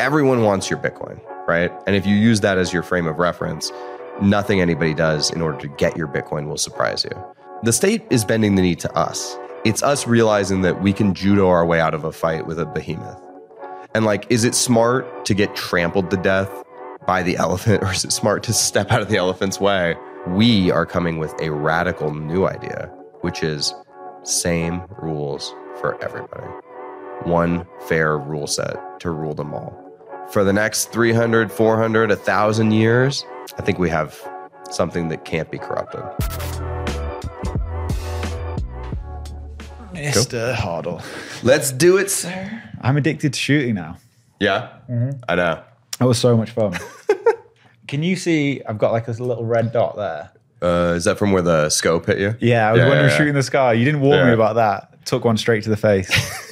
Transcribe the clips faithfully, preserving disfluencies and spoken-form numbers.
everyone wants your Bitcoin, right? And if you use that as your frame of reference, nothing anybody does in order to get your Bitcoin will surprise you. The state is bending the knee to us. It's us realizing that we can judo our way out of a fight with a behemoth. And like, is it smart to get trampled to death by the elephant, or is it smart to step out of the elephant's way? We are coming with a radical new idea, which is same rules for everybody. One fair rule set to rule them all. For the next three hundred, four hundred, one thousand years, I think we have something that can't be corrupted. Mister Hoddle. Let's do it, sir. I'm addicted to shooting now. Yeah, mm-hmm. I know. That was so much fun. Can you see, I've got like this little red dot there. Uh, is that from where the scope hit you? Yeah, I was yeah, wondering yeah, shooting the sky. You didn't warn yeah. me about that. Took one straight to the face.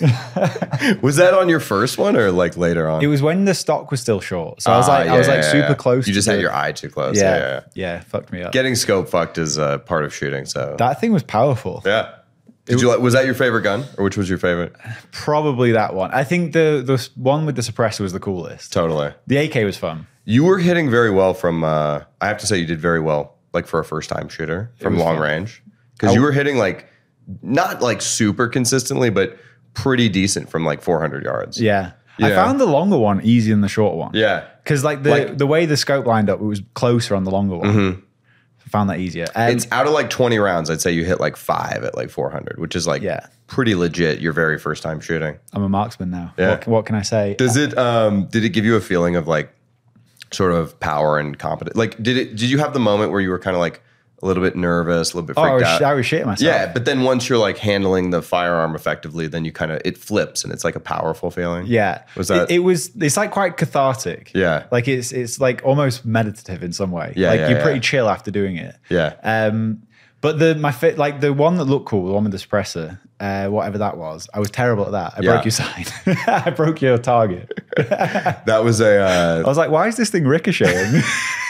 Was that on your first one or like later on? It was when the stock was still short. So I was like, uh, yeah, I was like yeah, super yeah. close. You just to had the, your eye too close. Yeah, Yeah, yeah, yeah. yeah, fucked me up. Getting scope fucked is uh, part of shooting. So that thing was powerful. Yeah. Did you like? Was that your favorite gun, or which was your favorite? Probably that one. I think the the one with the suppressor was the coolest. Totally. The A K was fun. You were hitting very well from. Uh, I have to say, you did very well, like for a first time shooter from long fun. range, because you were hitting like not like super consistently, but pretty decent from like four hundred yards. Yeah. Yeah. I found the longer one easier than the shorter one. Yeah. Because like the Like- the way the scope lined up, it was closer on the longer one. Mm-hmm. I found that easier. Um, It's out of like twenty rounds, I'd say you hit like five at like four hundred, which is like Yeah. pretty legit your very first time shooting. I'm a marksman now. Yeah. What, what can I say? Does it, um, did it give you a feeling of like sort of power and competence? Like, did it, did you have the moment where you were kind of like a little bit nervous, a little bit Oh, I freaked was, out? I was shitting myself. Yeah, but then once you're like handling the firearm effectively, then you kind of, it flips and it's like a powerful feeling. Yeah. Was that- It, it was, it's like quite cathartic. Yeah. Like it's, it's like almost meditative in some way. Yeah, Like yeah, you're yeah. pretty chill after doing it. Yeah. Um, but the, my fit, like the one that looked cool, the one with the suppressor, uh, whatever that was, I was terrible at that. I Yeah. broke your sign. I broke your target. That was a, uh, I was like, why is this thing ricocheting?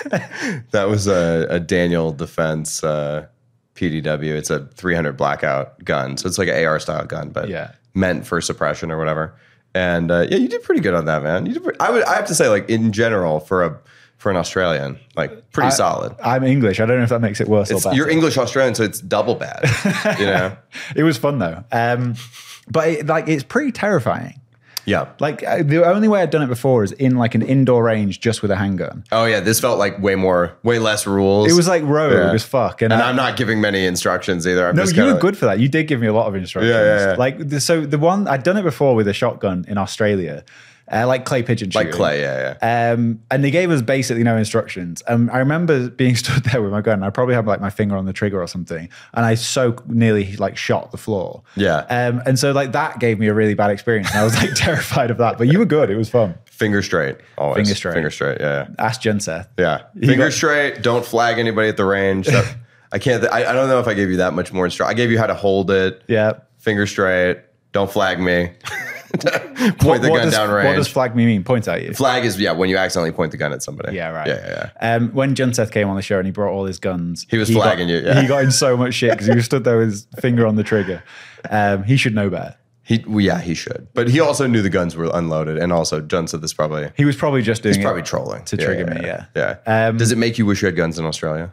that was a, a Daniel Defense, uh, P D W. It's a three hundred blackout gun. So it's like an A R style gun, but Yeah. meant for suppression or whatever. And uh, yeah, you did pretty good on that, man. You did pretty, I would, I have to say, like in general, for a for an Australian, like pretty I- solid. I'm English. I don't know if that makes it worse It's, or better. you're English Australian, so it's double bad. You know? It was fun though. Um, but it, like it's pretty terrifying. Yeah. Like uh, the only way I'd done it before is in like an indoor range just with a handgun. Oh yeah, this felt like way more, way less rules. It was like rogue Yeah. as fuck. And, and I, I'm not giving many instructions either. I'm no, just you kinda were good for that. You did give me a lot of instructions. Yeah, yeah, yeah. Like the, so, the one I'd done it before with a shotgun in Australia, uh, like clay pigeon shooting. Like clay, yeah, yeah. Um, and they gave us basically no instructions. Um, I remember being stood there with my gun. I probably had like my finger on the trigger or something, and I so nearly like shot the floor. Yeah. Um, and so like that gave me a really bad experience. And I was like terrified of that. But you were good. It was fun. Finger straight, always. Finger straight. Finger straight, yeah, yeah. Ask Jenseth. Yeah, finger got- straight. Don't flag anybody at the range. That, I can't. I, I don't know if I gave you that much more instruction. I gave you how to hold it. Yeah. Finger straight. Don't flag me. Point What- the what gun does, down range. What does flag me mean? Point at you. Flag is yeah when you accidentally point the gun at somebody. Yeah, right. Yeah, yeah, yeah. Um, when Jenseth came on the show and he brought all his guns, He was got- flagging you, yeah. He got in so much shit because he was stood there with his finger on the trigger. Um, he should know better. He well, yeah he should, but he also knew the guns were unloaded, and also John said this probably. He was probably just doing He's it probably trolling to Yeah, trigger yeah, me. Yeah. Yeah. yeah. Um, Does it make you wish you had guns in Australia?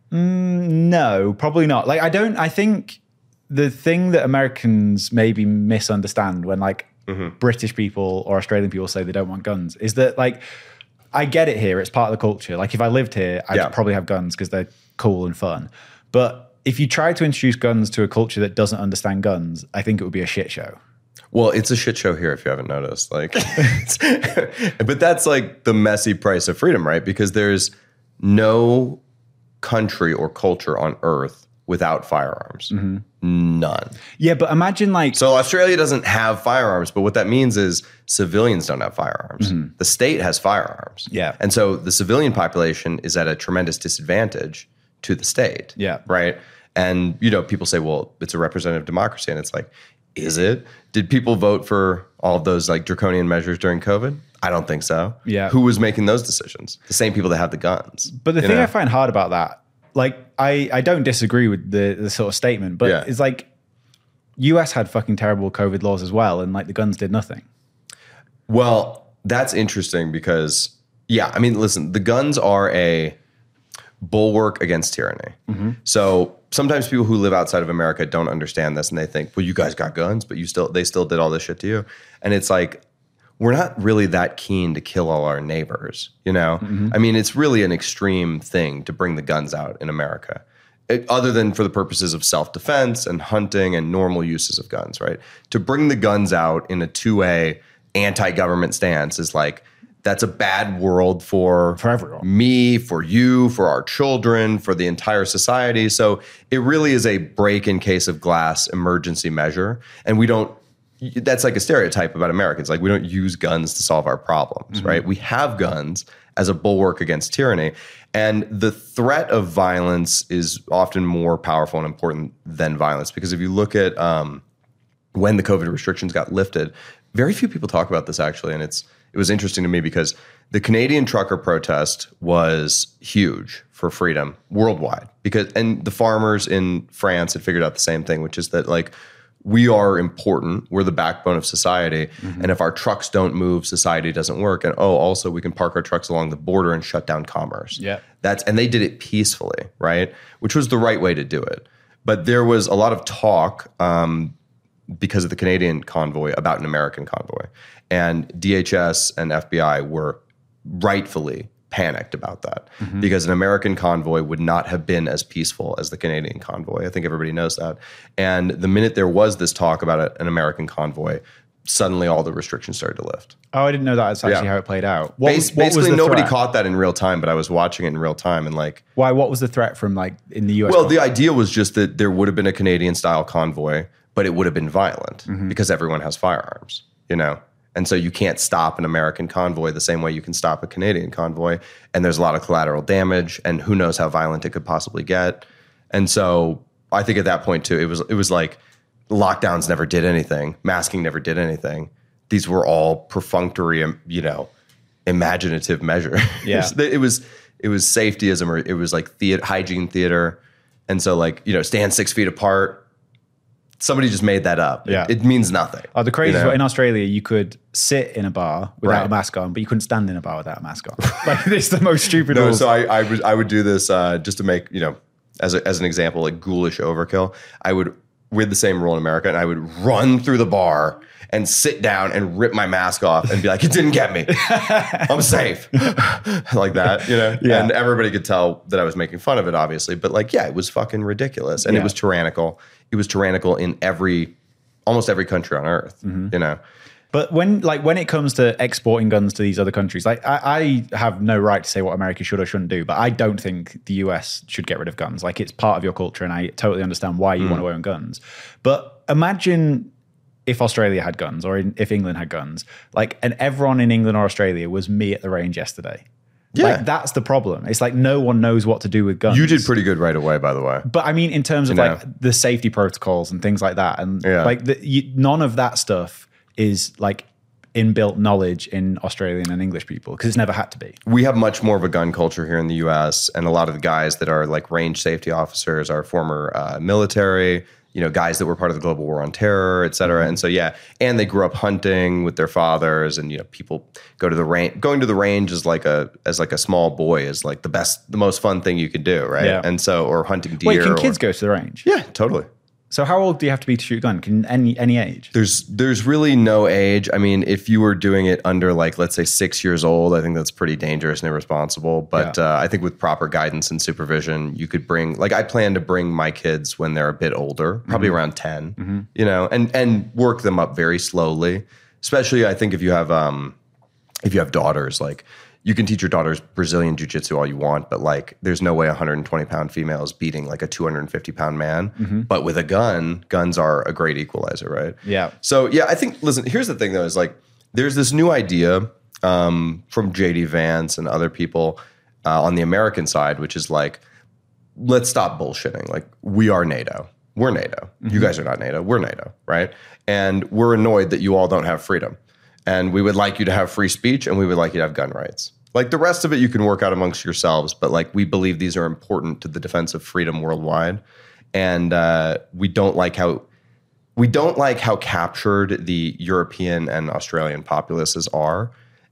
No, probably not. Like, I don't, I think the thing that Americans maybe misunderstand when like Mm-hmm. British people or Australian people say they don't want guns is that like, I get it here. It's part of the culture. Like if I lived here, I'd Yeah. probably have guns because they're cool and fun. But if you try to introduce guns to a culture that doesn't understand guns, I think it would be a shit show. Well, it's a shit show here if you haven't noticed. Like, it's, but that's like the messy price of freedom, right? Because there's no country or culture on earth without firearms. Mm-hmm. None. Yeah, but imagine like, So Australia doesn't have firearms, but what that means is civilians don't have firearms. The state has firearms. Mm-hmm. Yeah. And so the civilian population is at a tremendous disadvantage to the state. Yeah. Right. And, you know, people say, well, it's a representative democracy. And it's like, is it? Did people vote for all of those like draconian measures during COVID? I don't think so. Yeah. Who was making those decisions? The same people that have the guns. but the you thing know? I find hard about that, like I, I don't disagree with the, the sort of statement, but Yeah. it's like U S had fucking terrible COVID laws as well. And like the guns did nothing. Well, that's interesting because, yeah, I mean, listen, the guns are a bulwark against tyranny. Mm-hmm. So sometimes people who live outside of America don't understand this and they think, well, you guys got guns, but you still they still did all this shit to you. And it's like, we're not really that keen to kill all our neighbors, you know? Mm-hmm. I mean, it's really an extreme thing to bring the guns out in America, it, other than for the purposes of self-defense and hunting and normal uses of guns, right? To bring the guns out in a two-way anti-government stance is like, that's a bad world for, for everyone. Me, for you, for our children, for the entire society. So it really is a break in case of glass emergency measure. And we don't, that's like a stereotype about Americans. Like we don't use guns to solve our problems, mm-hmm. right? We have guns as a bulwark against tyranny. And the threat of violence is often more powerful and important than violence. Because if you look at um, when the COVID restrictions got lifted, very few people talk about this actually. And it's, it was interesting to me because the Canadian trucker protest was huge for freedom worldwide because, and the farmers in France had figured out the same thing, which is that like, we are important. We're the backbone of society. Mm-hmm. And if our trucks don't move, society doesn't work. And oh, also we can park our trucks along the border and shut down commerce. Yeah. That's, and they did it peacefully, right? Which was the right way to do it. But there was a lot of talk, um, because of the Canadian convoy about an American convoy. And D H S and F B I were rightfully panicked about that mm-hmm. because an American convoy would not have been as peaceful as the Canadian convoy. I think everybody knows that. And the minute there was this talk about a, an American convoy, suddenly all the restrictions started to lift. Oh, I didn't know that. That's actually yeah. how it played out. What, Bas- what basically, was nobody threat? caught that in real time, but I was watching it in real time and like... Why? What was the threat from like in the U S? Well, convoy? the idea was just that there would have been a Canadian-style convoy, but it would have been violent mm-hmm. because everyone has firearms, you know? And so you can't stop an American convoy the same way you can stop a Canadian convoy. And there's a lot of collateral damage and who knows how violent it could possibly get. And so I think at that point too, it was it was like lockdowns never did anything. Masking never did anything. These were all perfunctory, you know, imaginative measures. Yeah. it was it was safetyism, or it was like theater, hygiene theater. And so like, you know, stand six feet apart. Somebody just made that up. Yeah. It, it means nothing. Oh, the crazy you is know? in Australia, you could sit in a bar without Right. a mask on, but you couldn't stand in a bar without a mask on. Like, this is the most stupid No, rules. so I, I would I would do this uh, just to make, you know, as a, as an example, like ghoulish overkill. I would, we had the same rule in America, and I would run through the bar and sit down and rip my mask off and be like, it didn't get me. I'm safe. Like that, you know? Yeah. And everybody could tell that I was making fun of it, obviously. But like, yeah, it was fucking ridiculous. And Yeah. it was tyrannical. It was tyrannical in every, almost every country on earth, Mm-hmm. you know? But when, like, when it comes to exporting guns to these other countries, like, I, I have no right to say what America should or shouldn't do, but I don't think the U S should get rid of guns. Like, it's part of your culture, and I totally understand why you Mm. want to own guns. But imagine if Australia had guns, or in, if England had guns, like, and everyone in England or Australia was me at the range yesterday. Yeah. Like, that's the problem. It's like no one knows what to do with guns. You did pretty good right away, by the way. But I mean, in terms of You like know? the safety protocols and things like that, and Yeah. like the, you, none of that stuff is like inbuilt knowledge in Australian and English people, because it's never had to be. We have much more of a gun culture here in the U S, and a lot of the guys that are like range safety officers are former uh, military, you know, guys that were part of the global war on terror, et cetera. And so, yeah, and they grew up hunting with their fathers, and, you know, people go to the range. Going to the range is like a, as like a small boy is like the best, the most fun thing you could do, right? Yeah. And so, or hunting deer. Wait, can or, kids go to the range? Yeah, totally. So how old do you have to be to shoot a gun? Can any any age? There's there's really no age. I mean, if you were doing it under like, let's say six years old, I think that's pretty dangerous and irresponsible. But Yeah. uh, I think with proper guidance and supervision, you could bring, like I plan to bring my kids when they're a bit older, probably Mm-hmm. around ten, you know, and and work them up very slowly. Especially, I think if you have um if you have daughters, like you can teach your daughters Brazilian jiu-jitsu all you want, but like there's no way a one hundred twenty pound female is beating like a two hundred fifty pound man. Mm-hmm. But with a gun, guns are a great equalizer, right? Yeah. So yeah, I think, listen, here's the thing though, is like, there's this new idea um, from J D Vance and other people uh, on the American side, which is like, let's stop bullshitting. Like, we are NATO. We're NATO. Mm-hmm. You guys are not NATO. We're NATO, right? And we're annoyed that you all don't have freedom. And we would like you to have free speech, and we would like you to have gun rights. Like, the rest of it you can work out amongst yourselves, but like, we believe these are important to the defense of freedom worldwide. And uh, we don't like how we don't like how captured the European and Australian populaces are.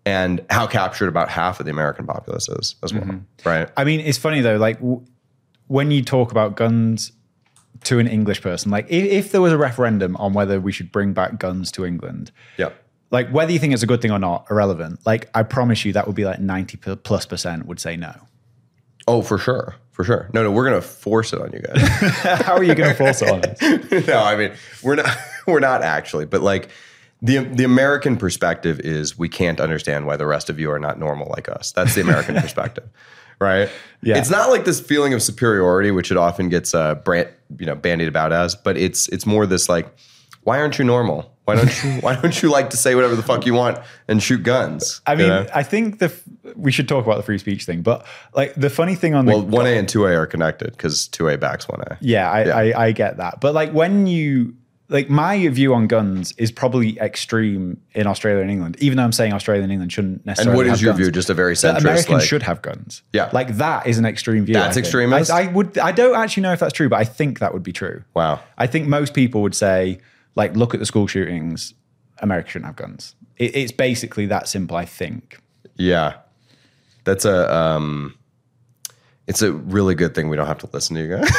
and how captured about half of the American populace is as well, mm-hmm. right? I mean, it's funny though, like w- when you talk about guns to an English person, like if, if there was a referendum on whether we should bring back guns to England, yeah, like whether you think it's a good thing or not, irrelevant. Like I promise you that would be like ninety plus percent would say no. Oh, for sure. For sure. No, no, we're going to force it on you guys. How are you going to force it on us? No, I mean, we're not, we're not actually, but like the, the American perspective is we can't understand why the rest of you are not normal like us. That's the American perspective, right? Yeah. It's not like this feeling of superiority, which it often gets uh, brand, you know, bandied about as, but it's, it's more this like, why aren't you normal? Why don't you, why don't you like to say whatever the fuck you want and shoot guns? I mean, you know? I think the we should talk about the free speech thing, but like the funny thing on the well, one A and two A are connected because two A backs one A. Yeah, I, yeah. I, I get that. But like when you like my view on guns is probably extreme in Australia and England, even though I'm saying Australia and England shouldn't necessarily. And what is have your guns. view? Just a very centrist. Americans like, should have guns. Yeah, like that is an extreme view. That's I extremist. I, I would. I don't actually know if that's true, but I think that would be true. Wow. I think most people would say, like, look at the school shootings. America shouldn't have guns. It, it's basically that simple, I think. Yeah. That's a, um, it's a really good thing we don't have to listen to you guys.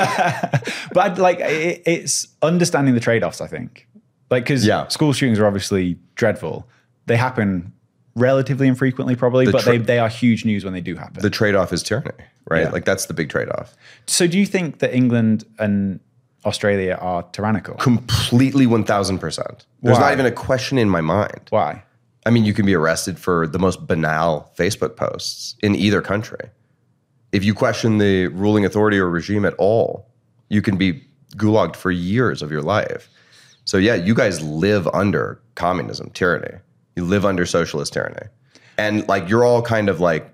But I'd, like, it, it's understanding the trade-offs, I think. Like, because yeah. school shootings are obviously dreadful. They happen relatively infrequently, probably, the but tra- they, they are huge news when they do happen. The trade-off is tyranny, right? Yeah. Like, that's the big trade-off. So do you think that England and Australia are tyrannical? Completely one thousand percent. There's Why? not even a question in my mind. Why? I mean, you can be arrested for the most banal Facebook posts in either country. If you question the ruling authority or regime at all, you can be gulagged for years of your life. So yeah, you guys live under communism, tyranny. You live under socialist tyranny. And like, you're all kind of like,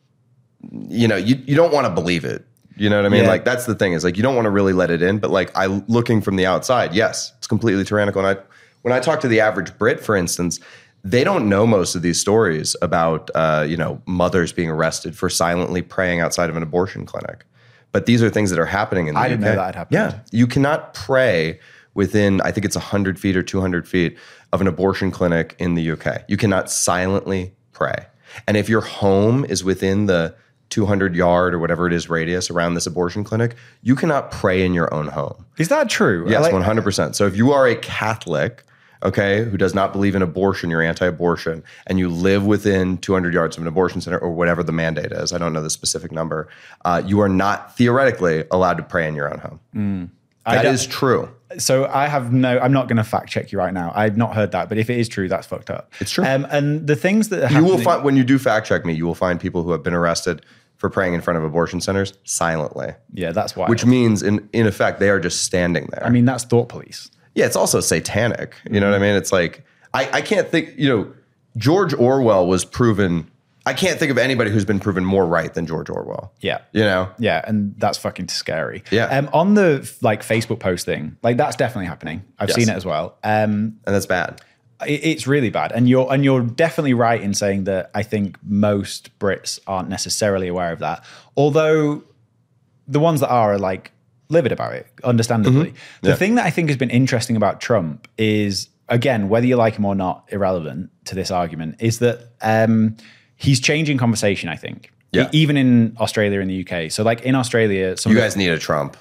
you know, you, you don't want to believe it. You know what I mean? Yeah. Like, that's the thing is like, you don't want to really let it in, but like I looking from the outside, yes, it's completely tyrannical. And I, when I talk to the average Brit, for instance, they don't know most of these stories about, uh, you know, mothers being arrested for silently praying outside of an abortion clinic. But these are things that are happening in the I U K. didn't know that had happened. Yeah. You cannot pray within, I think it's one hundred feet or two hundred feet of an abortion clinic in the U K. You cannot silently pray. And if your home is within the two hundred yard or whatever it is radius around this abortion clinic, you cannot pray in your own home. Is that true? Yes, like, one hundred percent. So if you are a Catholic, okay, who does not believe in abortion, you're anti-abortion, and you live within two hundred yards of an abortion center or whatever the mandate is, I don't know the specific number, uh, you are not theoretically allowed to pray in your own home. Mm. That is true. So I have no, I'm not going to fact check you right now. I've not heard that, but if it is true, that's fucked up. It's true. Um, and the things that are you will find, when you do fact check me, you will find people who have been arrested for praying in front of abortion centers silently. Yeah, that's why. Which means, in, in effect, they are just standing there. I mean, that's thought police. Yeah, it's also satanic. You mm-hmm. know what I mean? It's like, I, I can't think, you know, George Orwell was proven, I can't think of anybody who's been proven more right than George Orwell. Yeah. You know? Yeah, and that's fucking scary. Yeah. Um, on the like Facebook post thing, like that's definitely happening. I've yes. seen it as well. Um, and that's bad. It, it's really bad. And you're and you're definitely right in saying that I think most Brits aren't necessarily aware of that. Although the ones that are are like livid about it, understandably. Mm-hmm. The yeah. thing that I think has been interesting about Trump is, again, whether you like him or not, irrelevant to this argument, is that um, he's changing conversation, I think. Yeah. Even in Australia and the U K. So like in Australia... You guys need a Trump.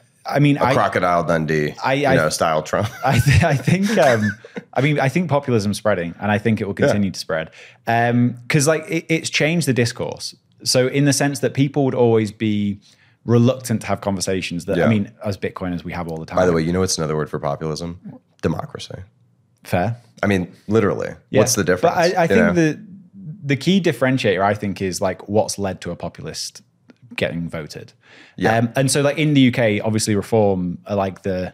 I mean... A I, Crocodile Dundee, I, you I, know, style Trump. I, th- I think... Um, I mean, I think populism's spreading, and I think it will continue yeah. to spread. Because um, like it, it's changed the discourse. So in the sense that people would always be reluctant to have conversations that, yeah. I mean, as Bitcoiners, we have all the time. By the way, you know what's another word for populism? Democracy. Fair. I mean, literally. Yeah. What's the difference? But I, I think the the key differentiator, I think, is like what's led to a populist getting voted. Yeah. Um, and so like in the U K, obviously Reform are like the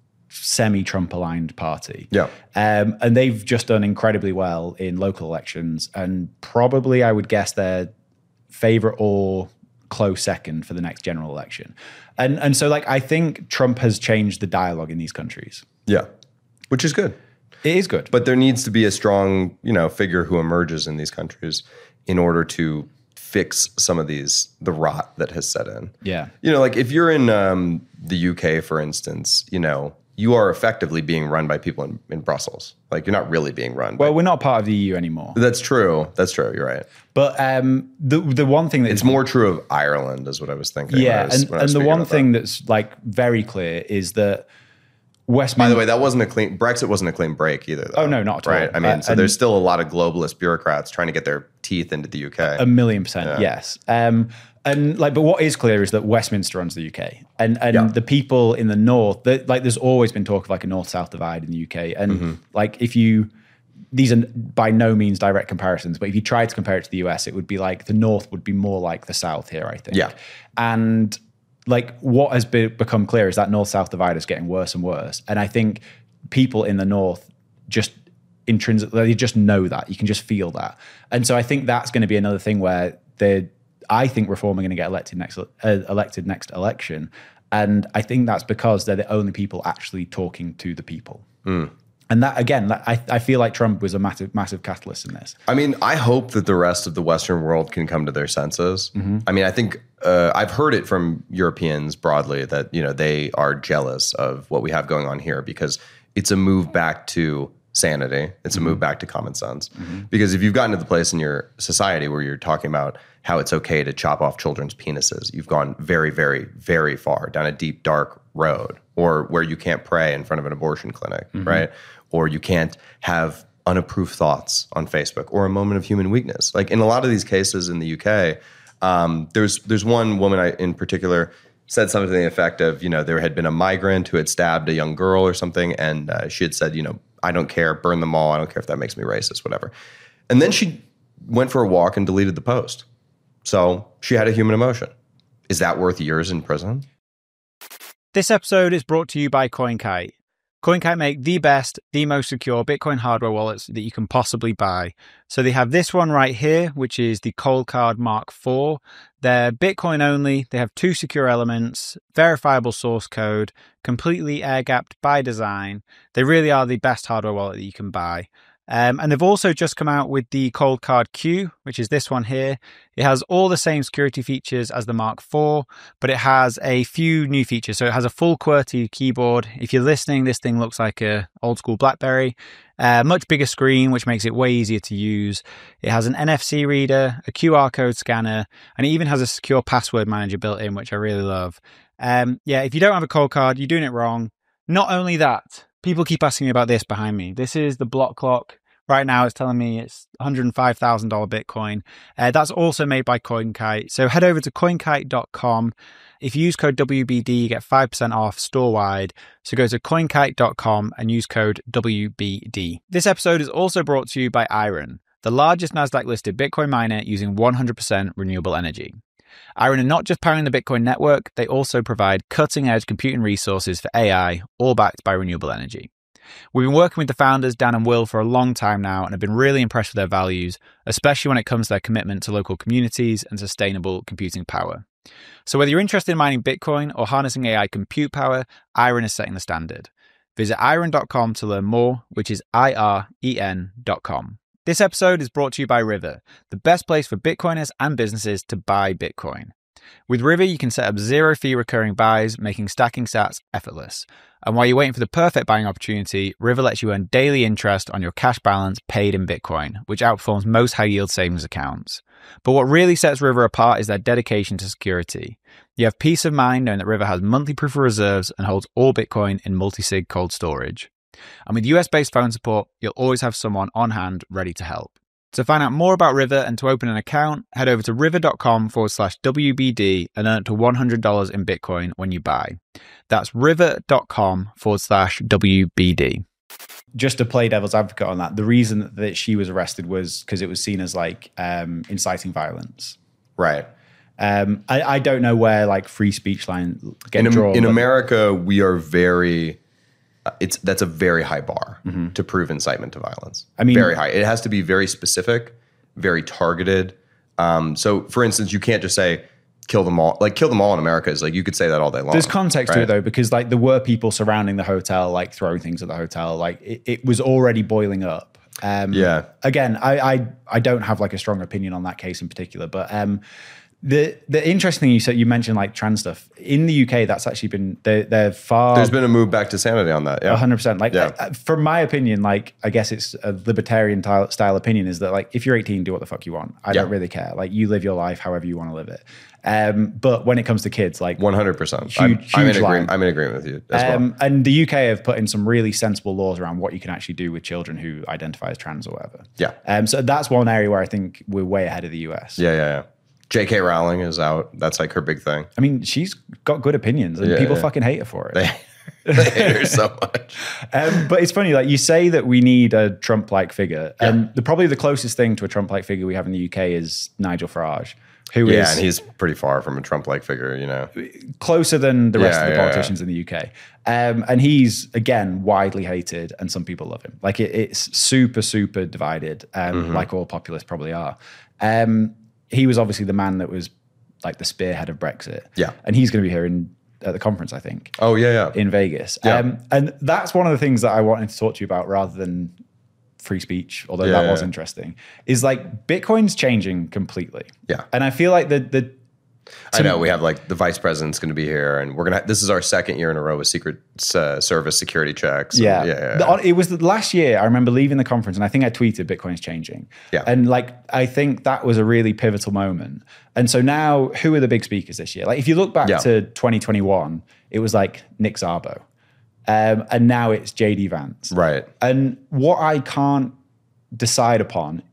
semi-Trump aligned party. Yeah. Um, and they've just done incredibly well in local elections. And probably I would guess their favorite or close second for the next general election. And and so like I think Trump has changed the dialogue in these countries. Yeah. Which is good. It is good. But there needs to be a strong, you know, figure who emerges in these countries in order to fix some of these, the rot that has set in. Yeah. You know, like if you're in um, the U K, for instance, you know, you are effectively being run by people in, in Brussels. Like you're not really being run. Well, by, we're not part of the E U anymore. That's true. That's true. You're right. But um, the the one thing that it's more true of Ireland is what I was thinking. Yeah, was, and, and the one thing that. that's like very clear is that Westminster. By the way, that wasn't a clean Brexit. Wasn't a clean break either. Though, oh no, not at right? all. I mean, uh, so there's still a lot of globalist bureaucrats trying to get their teeth into the U K. A million percent, yeah. yes. Um, and like, but what is clear is that Westminster runs the U K, and and yeah. the people in the north. That like, there's always been talk of like a north-south divide in the U K, and mm-hmm. like if you. These are by no means direct comparisons, but if you tried to compare it to the U S, it would be like the North would be more like the South here, I think. Yeah. And like what has be, become clear is that North-South divide is getting worse and worse. And I think people in the North just intrinsically, they just know that. You can just feel that. And so I think that's going to be another thing where they're, I think Reform are going to get elected next, uh, elected next election. And I think that's because they're the only people actually talking to the people. Mm. And that, again, I, I feel like Trump was a massive, massive catalyst in this. I mean, I hope that the rest of the Western world can come to their senses. Mm-hmm. I mean, I think uh, I've heard it from Europeans broadly that, you know, they are jealous of what we have going on here because it's a move back to sanity. It's mm-hmm. a move back to common sense. Mm-hmm. Because if you've gotten to the place in your society where you're talking about how it's okay to chop off children's penises, you've gone very, very, very far down a deep, dark road, or where you can't pray in front of an abortion clinic, mm-hmm. right? Or you can't have unapproved thoughts on Facebook, or a moment of human weakness. Like in a lot of these cases in the U K, um, there's there's one woman I, in particular said something to the effect of, you know, there had been a migrant who had stabbed a young girl or something, and uh, she had said, you know, I don't care, burn them all. I don't care if that makes me racist, whatever. And then she went for a walk and deleted the post. So she had a human emotion. Is that worth years in prison? This episode is brought to you by CoinKite. CoinKite make the best, the most secure Bitcoin hardware wallets that you can possibly buy. So they have this one right here, which is the Coldcard Mark four. They're Bitcoin only. They have two secure elements, verifiable source code, completely air-gapped by design. They really are the best hardware wallet that you can buy. Um, and they've also just come out with the Coldcard Q, which is this one here. It has all the same security features as the Mark four, but it has a few new features. So it has a full QWERTY keyboard. If you're listening, this thing looks like a old school BlackBerry. A much bigger screen, which makes it way easier to use. It has an N F C reader, a Q R code scanner, and it even has a secure password manager built in, which I really love. Um, yeah, if you don't have a Coldcard, you're doing it wrong. Not only that, people keep asking me about this behind me. This is the block clock. Right now, it's telling me it's one hundred five thousand dollars Bitcoin. Uh, that's also made by CoinKite. So head over to coin kite dot com. If you use code W B D, you get five percent off store-wide. So go to coin kite dot com and use code W B D. This episode is also brought to you by Iron, the largest NASDAQ-listed Bitcoin miner using one hundred percent renewable energy. Iron are not just powering the Bitcoin network, they also provide cutting-edge computing resources for A I, all backed by renewable energy. We've been working with the founders, Dan and Will, for a long time now and have been really impressed with their values, especially when it comes to their commitment to local communities and sustainable computing power. So whether you're interested in mining Bitcoin or harnessing A I compute power, Iron is setting the standard. Visit iron dot com to learn more, which is I R E N dot com. This episode is brought to you by River, the best place for Bitcoiners and businesses to buy Bitcoin. With River, you can set up zero-fee recurring buys, making stacking sats effortless. And while you're waiting for the perfect buying opportunity, River lets you earn daily interest on your cash balance paid in Bitcoin, which outperforms most high-yield savings accounts. But what really sets River apart is their dedication to security. You have peace of mind knowing that River has monthly proof of reserves and holds all Bitcoin in multi-sig cold storage. And with U S-based phone support, you'll always have someone on hand ready to help. To find out more about River and to open an account, head over to river.com forward slash WBD and earn up to one hundred dollars in Bitcoin when you buy. That's river.com forward slash WBD. Just to play devil's advocate on that, the reason that she was arrested was because it was seen as like um, inciting violence. Right. Um, I, I don't know where like free speech line get in, drawn. In America, we are very... It's that's a very high bar mm-hmm. to prove incitement to violence. I mean, very high. It has to be very specific, very targeted. Um, so, for instance, you can't just say kill them all. Like kill them all in America is like you could say that all day long. There's context right? to it though, because like there were people surrounding the hotel, like throwing things at the hotel. Like it, it was already boiling up. Um, yeah. Again, I, I I don't have like a strong opinion on that case in particular, but um, The the interesting thing you said, you mentioned like trans stuff in the U K. That's actually been they're, they're far. There's been a move back to sanity on that. Yeah, one hundred percent. Like, Yeah. uh, from my opinion, like I guess it's a libertarian ty- style opinion is that like if you're eighteen, do what the fuck you want. I Yeah. don't really care. Like you live your life however you want to live it. Um, but when it comes to kids, like one hundred percent. Huge- I'm, I'm in huge line. agreement. I'm in agreement with you as Um, well. and the U K have put in some really sensible laws around what you can actually do with children who identify as trans or whatever. Yeah. Um, so that's one area where I think we're way ahead of the U S. Yeah, yeah, yeah. J K Rowling is out. That's like her big thing. I mean, she's got good opinions and Yeah, people yeah. fucking hate her for it. They, they hate her so much. Um, but it's funny, like you say that we need a Trump-like figure, and the, probably the closest thing to a Trump-like figure we have in the U K is Nigel Farage, who is Yeah, and he's pretty far from a Trump-like figure, you know. closer than the rest Yeah, of the yeah, politicians in the U K. Um, and he's, again, widely hated, and some people love him. Like it, it's super, super divided, um, Mm-hmm. like all populists probably are. Um, he was obviously the man that was like the spearhead of Brexit. Yeah. And he's going to be here in at the conference, I think. Oh, yeah, yeah. In Vegas. Yeah. Um, and that's one of the things that I wanted to talk to you about rather than free speech, although Yeah, that was yeah. interesting, is like Bitcoin's changing completely. Yeah. And I feel like the, the I know we have like the vice president's going to be here, and we're going to. This is our second year in a row with Secret uh, Service security checks. and- yeah, yeah, yeah, The- yeah. it was the last year I remember leaving the conference and I think I tweeted Bitcoin's changing. Yeah. And like, I think that was a really pivotal moment. And so now who are the big speakers this year? Like if you look back Yeah. to twenty twenty-one, it was like Nick Szabo. Um, and now it's J D Vance. Right. And what I can't decide upon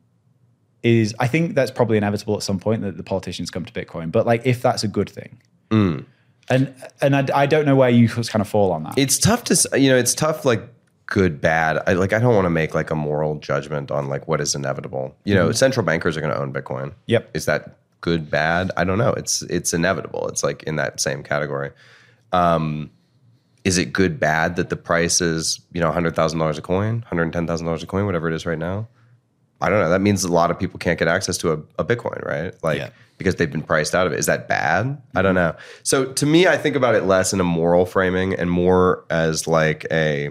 is I think that's probably inevitable at some point that the politicians come to Bitcoin. But like, if that's a good thing, Mm. and and I, I don't know where you kind of fall on that. It's tough to, s- you know, it's tough, like good, bad. I like, I don't want to make like a moral judgment on like what is inevitable. You know, central bankers are going to own Bitcoin. Yep. Is that good, bad? I don't know. It's, it's inevitable. It's like in that same category. Um, is it good, bad that the price is, you know, one hundred thousand dollars a coin, one hundred ten thousand dollars a coin, whatever it is right now? I don't know. That means a lot of people can't get access to a, a Bitcoin, right? Like, Yeah. because they've been priced out of it. Is that bad? I don't know. So to me, I think about it less in a moral framing and more as like a,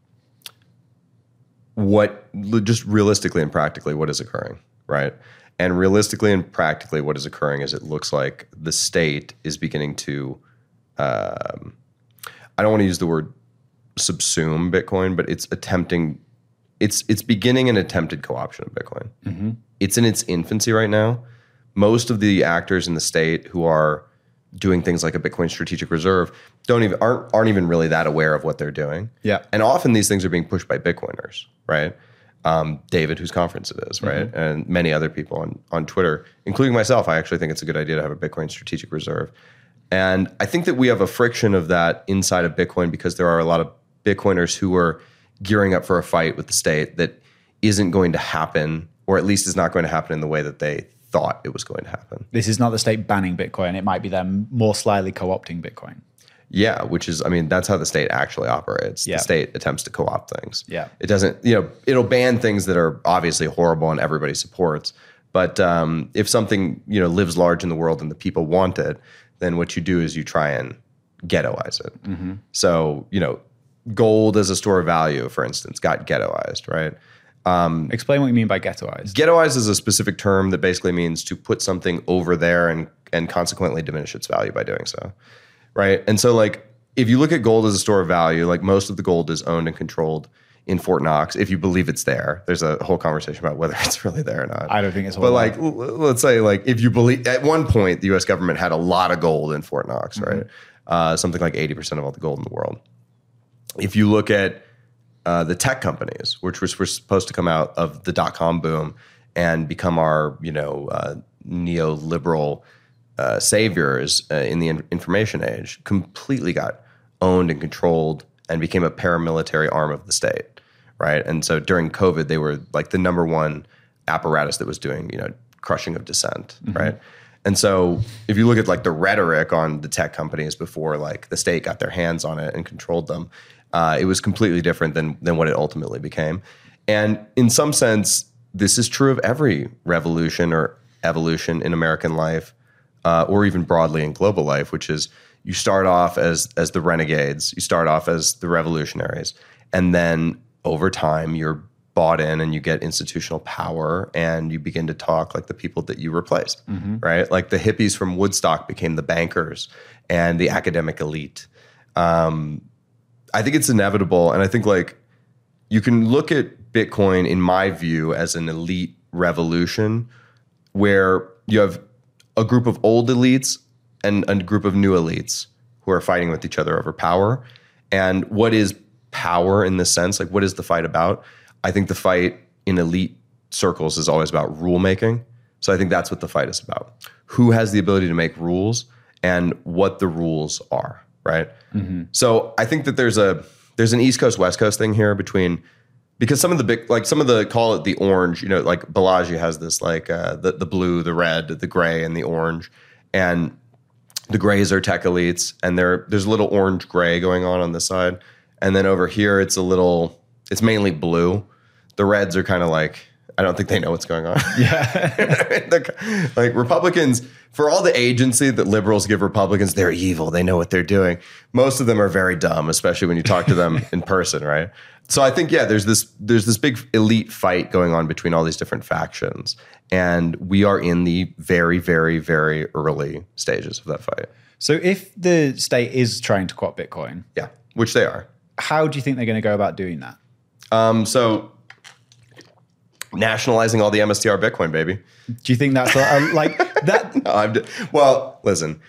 what, just realistically and practically, what is occurring, right? And realistically and practically, what is occurring is it looks like the state is beginning to, um, I don't want to use the word subsume Bitcoin, but it's attempting, it's it's beginning an attempted co-option of Bitcoin. Mm-hmm. It's in its infancy right now. Most of the actors in the state who are doing things like a Bitcoin strategic reserve don't even aren't aren't even really that aware of what they're doing. Yeah. And often these things are being pushed by Bitcoiners, right? Um, David, whose conference it is, right? Mm-hmm. And many other people on on Twitter, including myself. I actually think it's a good idea to have a Bitcoin strategic reserve. And I think that we have a friction of that inside of Bitcoin because there are a lot of Bitcoiners who are gearing up for a fight with the state that isn't going to happen, or at least is not going to happen in the way that they thought it was going to happen. This is not the state banning Bitcoin. It might be them more slyly co-opting Bitcoin. Yeah, which is, I mean, that's how the state actually operates. Yeah. The state attempts to co-opt things. Yeah. It doesn't, you know, it'll ban things that are obviously horrible and everybody supports. But um, if something, you know, lives large in the world and the people want it, then what you do is you try and ghettoize it. Mm-hmm. So, you know, gold as a store of value, for instance, got ghettoized, right? Explain what you mean by ghettoized. Ghettoized is a specific term that basically means to put something over there and and consequently diminish its value by doing so, right? And so, like, if you look at gold as a store of value, like most of the gold is owned and controlled in Fort Knox. If you believe it's there, there's a whole conversation about whether it's really there or not. I don't think it's all But there. like, l- let's say, like, if you believe, at one point, the U S government had a lot of gold in Fort Knox, right? Uh, something like eighty percent of all the gold in the world. If you look at uh, the tech companies, which was, were supposed to come out of the dot-com boom and become our, you know, uh, neoliberal uh, saviors uh, in the in- information age, completely got owned and controlled and became a paramilitary arm of the state, right? And so during COVID, they were like the number one apparatus that was doing, you know, crushing of dissent, right? And so if you look at like the rhetoric on the tech companies before like the state got their hands on it and controlled them, uh, it was completely different than than what it ultimately became. And in some sense, this is true of every revolution or evolution in American life, uh, or even broadly in global life, which is you start off as as the renegades, you start off as the revolutionaries, and then over time you're bought in and you get institutional power and you begin to talk like the people that you replaced, mm-hmm. right? Like the hippies from Woodstock became the bankers and the academic elite. Um, I think it's inevitable. And I think like you can look at Bitcoin, in my view, as an elite revolution where you have a group of old elites and a group of new elites who are fighting with each other over power. And what is power in this sense? Like, what is the fight about? I think the fight in elite circles is always about rule making. So I think that's what the fight is about. Who has the ability to make rules and what the rules are, right? Mm-hmm. So I think that there's a there's an East Coast, West Coast thing here between, because some of the big, like some of the, call it the orange, you know, like Balaji has this like uh, the, the blue, the red, the gray, and the orange. And the grays are tech elites, and there there's a little orange gray going on on this side. And then over here, it's a little, it's mainly blue. The reds are kind of like, I don't think they know what's going on. Yeah. Like Republicans, for all the agency that liberals give Republicans, they're evil. They know what they're doing. Most of them are very dumb, especially when you talk to them in person, right? So I think, yeah, there's this there's this big elite fight going on between all these different factions. And we are in the very, very, very early stages of that fight. So if the state is trying to co-opt Bitcoin. Yeah, which they are. How do you think they're going to go about doing that? Um, so nationalizing all the M S T R Bitcoin, baby. Do you think that's a, like that? No, I'm d- well, listen,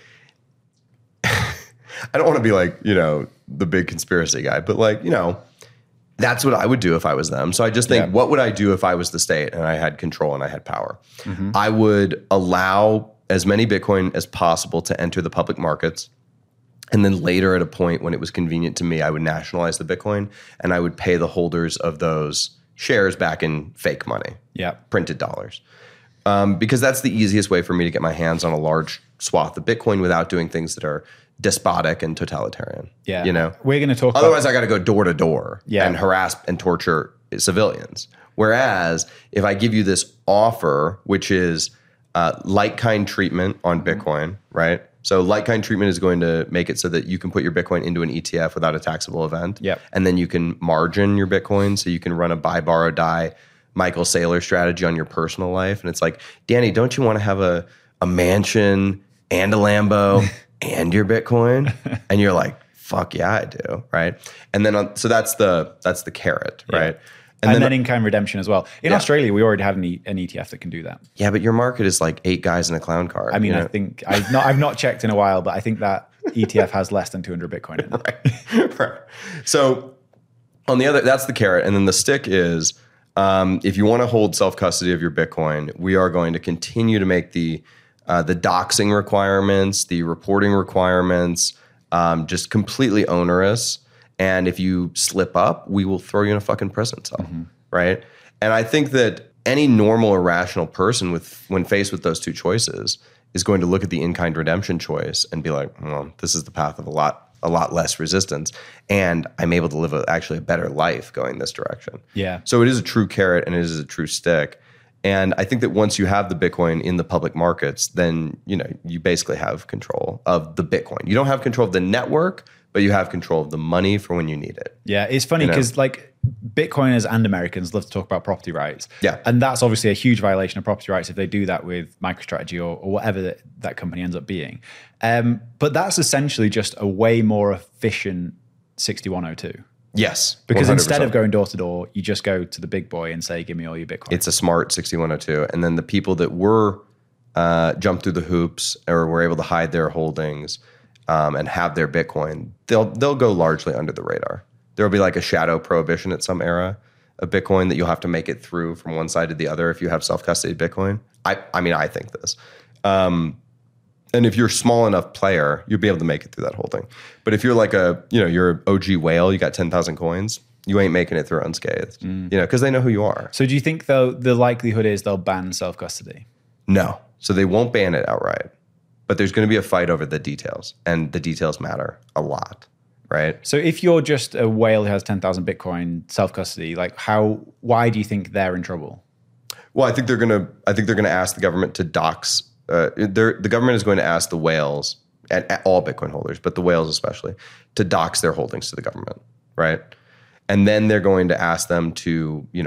I don't want to be like, you know, the big conspiracy guy, but like, you know, that's what I would do if I was them. So I just think, yeah. What would I do if I was the state and I had control and I had power? Mm-hmm. I would allow as many Bitcoin as possible to enter the public markets. And then later at a point when it was convenient to me, I would nationalize the Bitcoin and I would pay the holders of those shares back in fake money, yeah, printed dollars. Um, because that's the easiest way for me to get my hands on a large swath of Bitcoin without doing things that are despotic and totalitarian. Yeah. You know? We're going to talk Otherwise, about- I got to go door to door yeah. and harass and torture civilians. Whereas if I give you this offer, which is uh, like-kind treatment on Bitcoin, right? So like-kind treatment is going to make it so that you can put your Bitcoin into an E T F without a taxable event. Yep. And then you can margin your Bitcoin so you can run a buy, borrow, die Michael Saylor strategy on your personal life. And it's like, Danny, don't you want to have a, a mansion and a Lambo and your Bitcoin? And you're like, fuck yeah, I do, right? And then, on, so that's the that's the carrot, yeah. right? And, and then, then in-kind redemption as well. In yeah. Australia, we already have an, e, an E T F that can do that. Yeah, but your market is like eight guys in a clown car. I mean, you know? I think I've not I've not checked in a while, but I think that E T F has less than two hundred Bitcoin in it. Right. right. So on the other, that's the carrot, and then the stick is um, if you want to hold self-custody of your Bitcoin, we are going to continue to make the uh, the doxing requirements, the reporting requirements, um, just completely onerous. And if you slip up, we will throw you in a fucking prison cell, mm-hmm. right? And I think that any normal or rational person, with when faced with those two choices, is going to look at the in-kind redemption choice and be like, well, this is the path of a lot, a lot less resistance, and I'm able to live a, actually a better life going this direction. Yeah. So it is a true carrot and it is a true stick. And I think that once you have the Bitcoin in the public markets, then you know you basically have control of the Bitcoin. You don't have control of the network, but you have control of the money for when you need it. Yeah, it's funny because you know? like Bitcoiners and Americans love to talk about property rights. Yeah. And that's obviously a huge violation of property rights if they do that with MicroStrategy or, or whatever that, that company ends up being. Um, but that's essentially just a way more efficient sixty-one oh two. Yes. Because one hundred percent. Instead of going door to door, you just go to the big boy and say, give me all your Bitcoin. It's a smart sixty-one oh two. And then the people that were uh, jumped through the hoops or were able to hide their holdings um, and have their Bitcoin, they'll they'll go largely under the radar. There will be like a shadow prohibition at some era of Bitcoin that you'll have to make it through from one side to the other if you have self-custody Bitcoin. I, I mean, I think this. Um, and if you're a small enough player, you'll be able to make it through that whole thing. But if you're like a, you know, you're an O G whale, you got ten thousand coins, you ain't making it through unscathed, mm. you know, because they know who you are. So do you think, though, the likelihood is they'll ban self-custody? No. So they won't ban it outright. But there's going to be a fight over the details, and the details matter a lot, right? So if you're just a whale who has ten thousand Bitcoin self-custody, like how, why do you think they're in trouble? Well, I think they're going to, I think they're going to ask the government to dox, uh, the government is going to ask the whales, and, and all Bitcoin holders, but the whales especially, to dox their holdings to the government, right? And then they're going to ask them to, you know,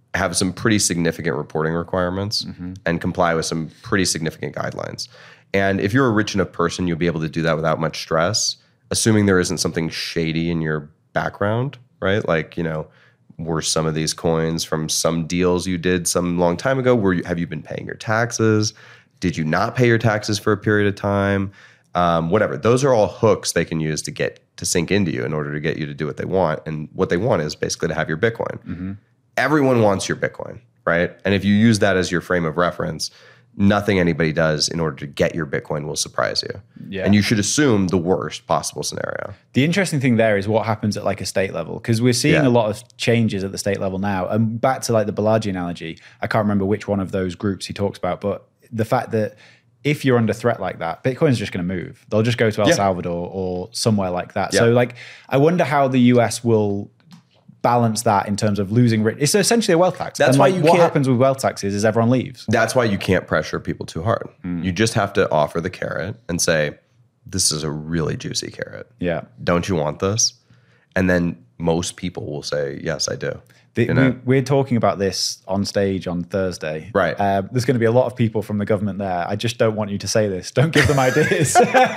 have some pretty significant reporting requirements mm-hmm. and comply with some pretty significant guidelines. And if you're a rich enough person, you'll be able to do that without much stress, assuming there isn't something shady in your background, right? Like, you know, were some of these coins from some deals you did some long time ago? Were you, have you been paying your taxes? Did you not pay your taxes for a period of time? Um, whatever. Those are all hooks they can use to get to sink into you in order to get you to do what they want. And what they want is basically to have your Bitcoin. Mm-hmm. Everyone wants your Bitcoin, right? And if you use that as your frame of reference, nothing anybody does in order to get your Bitcoin will surprise you. Yeah. And you should assume the worst possible scenario. The interesting thing there is what happens at like a state level, because we're seeing yeah. a lot of changes at the state level now. And back to like the Balaji analogy, I can't remember which one of those groups he talks about, but the fact that if you're under threat like that, Bitcoin's just going to move. They'll just go to El yeah. Salvador or somewhere like that. Yeah. So like, I wonder how the U S will balance that in terms of losing rich. It's essentially a wealth tax. That's and why like, you what can't, happens with wealth taxes is everyone leaves. That's why you can't pressure people too hard. Mm. You just have to offer the carrot and say, this is a really juicy carrot. Yeah. Don't you want this? And then most people will say, yes, I do. The, you know? we, we're talking about this on stage on Thursday. Right. Uh, there's going to be a lot of people from the government there. I just don't want you to say this. Don't give them ideas.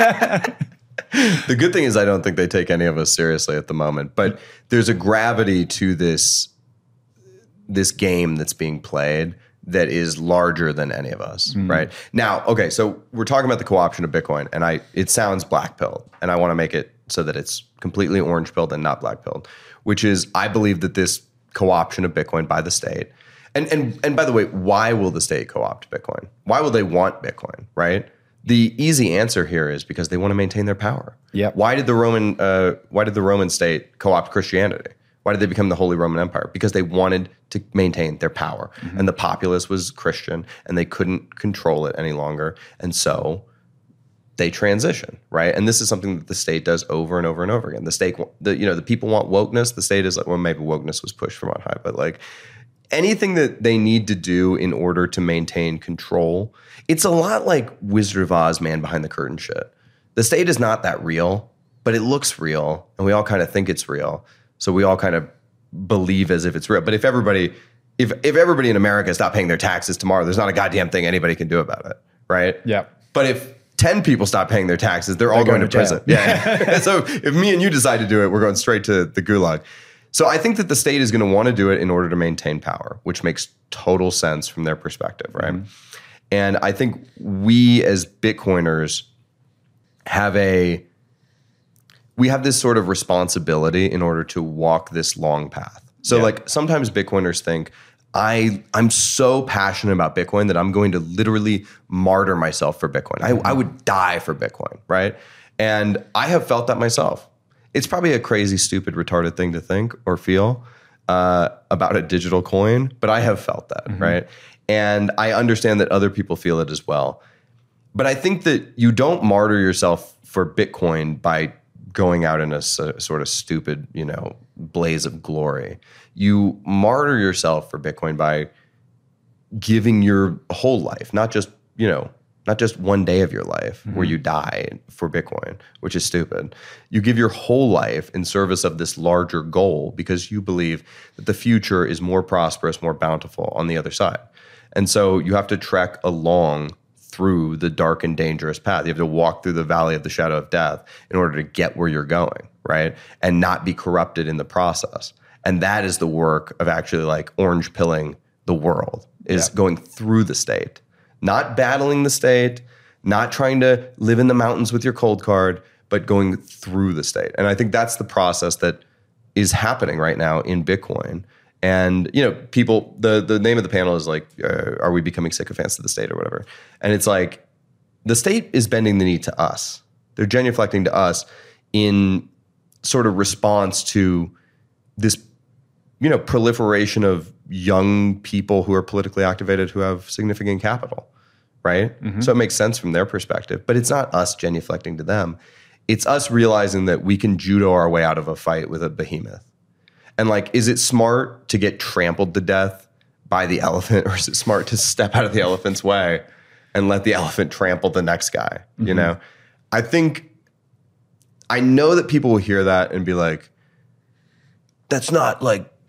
The good thing is I don't think they take any of us seriously at the moment, but there's a gravity to this, this game that's being played that is larger than any of us, mm. right? Now, okay, so we're talking about the co-option of Bitcoin, and I it sounds black-pilled, and I want to make it so that it's completely orange-pilled and not black-pilled, which is I believe that this co-option of Bitcoin by the state, and and and by the way, why will the state co-opt Bitcoin? Why will they want Bitcoin, right? The easy answer here is because they want to maintain their power. Yeah. Why did the Roman uh, Why did the Roman state co-opt Christianity? Why did they become the Holy Roman Empire? Because they wanted to maintain their power, mm-hmm. and the populace was Christian, and they couldn't control it any longer, and so they transition, right? And this is something that the state does over and over and over again. The state, the you know, the people want wokeness. The state is like, well, maybe wokeness was pushed from on high, but like anything that they need to do in order to maintain control. It's a lot like Wizard of Oz, man behind the curtain shit. The state is not that real, but it looks real, and we all kind of think it's real. So we all kind of believe as if it's real. But if everybody, if if everybody in America stopped paying their taxes tomorrow, there's not a goddamn thing anybody can do about it, right? Yeah. But if ten people stop paying their taxes, they're, they're all going, going to, to prison. Yeah. So if me and you decide to do it, we're going straight to the gulag. So I think that the state is going to want to do it in order to maintain power, which makes total sense from their perspective, right? Mm-hmm. And I think we as Bitcoiners have a, we have this sort of responsibility in order to walk this long path. So yeah. like sometimes Bitcoiners think, I, I'm so passionate about Bitcoin that I'm going to literally martyr myself for Bitcoin. I, I would die for Bitcoin, right? And I have felt that myself. It's probably a crazy, stupid, retarded thing to think or feel uh, about a digital coin, but I have felt that, mm-hmm. right? And I understand that other people feel it as well. But I think that you don't martyr yourself for Bitcoin by going out in a sort of stupid, you know, blaze of glory. You martyr yourself for Bitcoin by giving your whole life, not just, you know, not just one day of your life mm-hmm. where you die for Bitcoin, which is stupid. You give your whole life in service of this larger goal because you believe that the future is more prosperous, more bountiful on the other side. And so you have to trek along through the dark and dangerous path. You have to walk through the valley of the shadow of death in order to get where you're going, right? And not be corrupted in the process. And that is the work of actually like orange pilling the world, is yeah. going through the state, not battling the state, not trying to live in the mountains with your cold card, but going through the state. And I think that's the process that is happening right now in Bitcoin. And, you know, people, the, the name of the panel is like, uh, are we becoming sycophants to the state or whatever? And it's like, the state is bending the knee to us. They're genuflecting to us in sort of response to this, you know, proliferation of young people who are politically activated who have significant capital, right? Mm-hmm. So it makes sense from their perspective. But it's not us genuflecting to them. It's us realizing that we can judo our way out of a fight with a behemoth. And like, is it smart to get trampled to death by the elephant, or is it smart to step out of the elephant's way and let the elephant trample the next guy? Mm-hmm. You know, I think, I know that people will hear that and be like, that's not like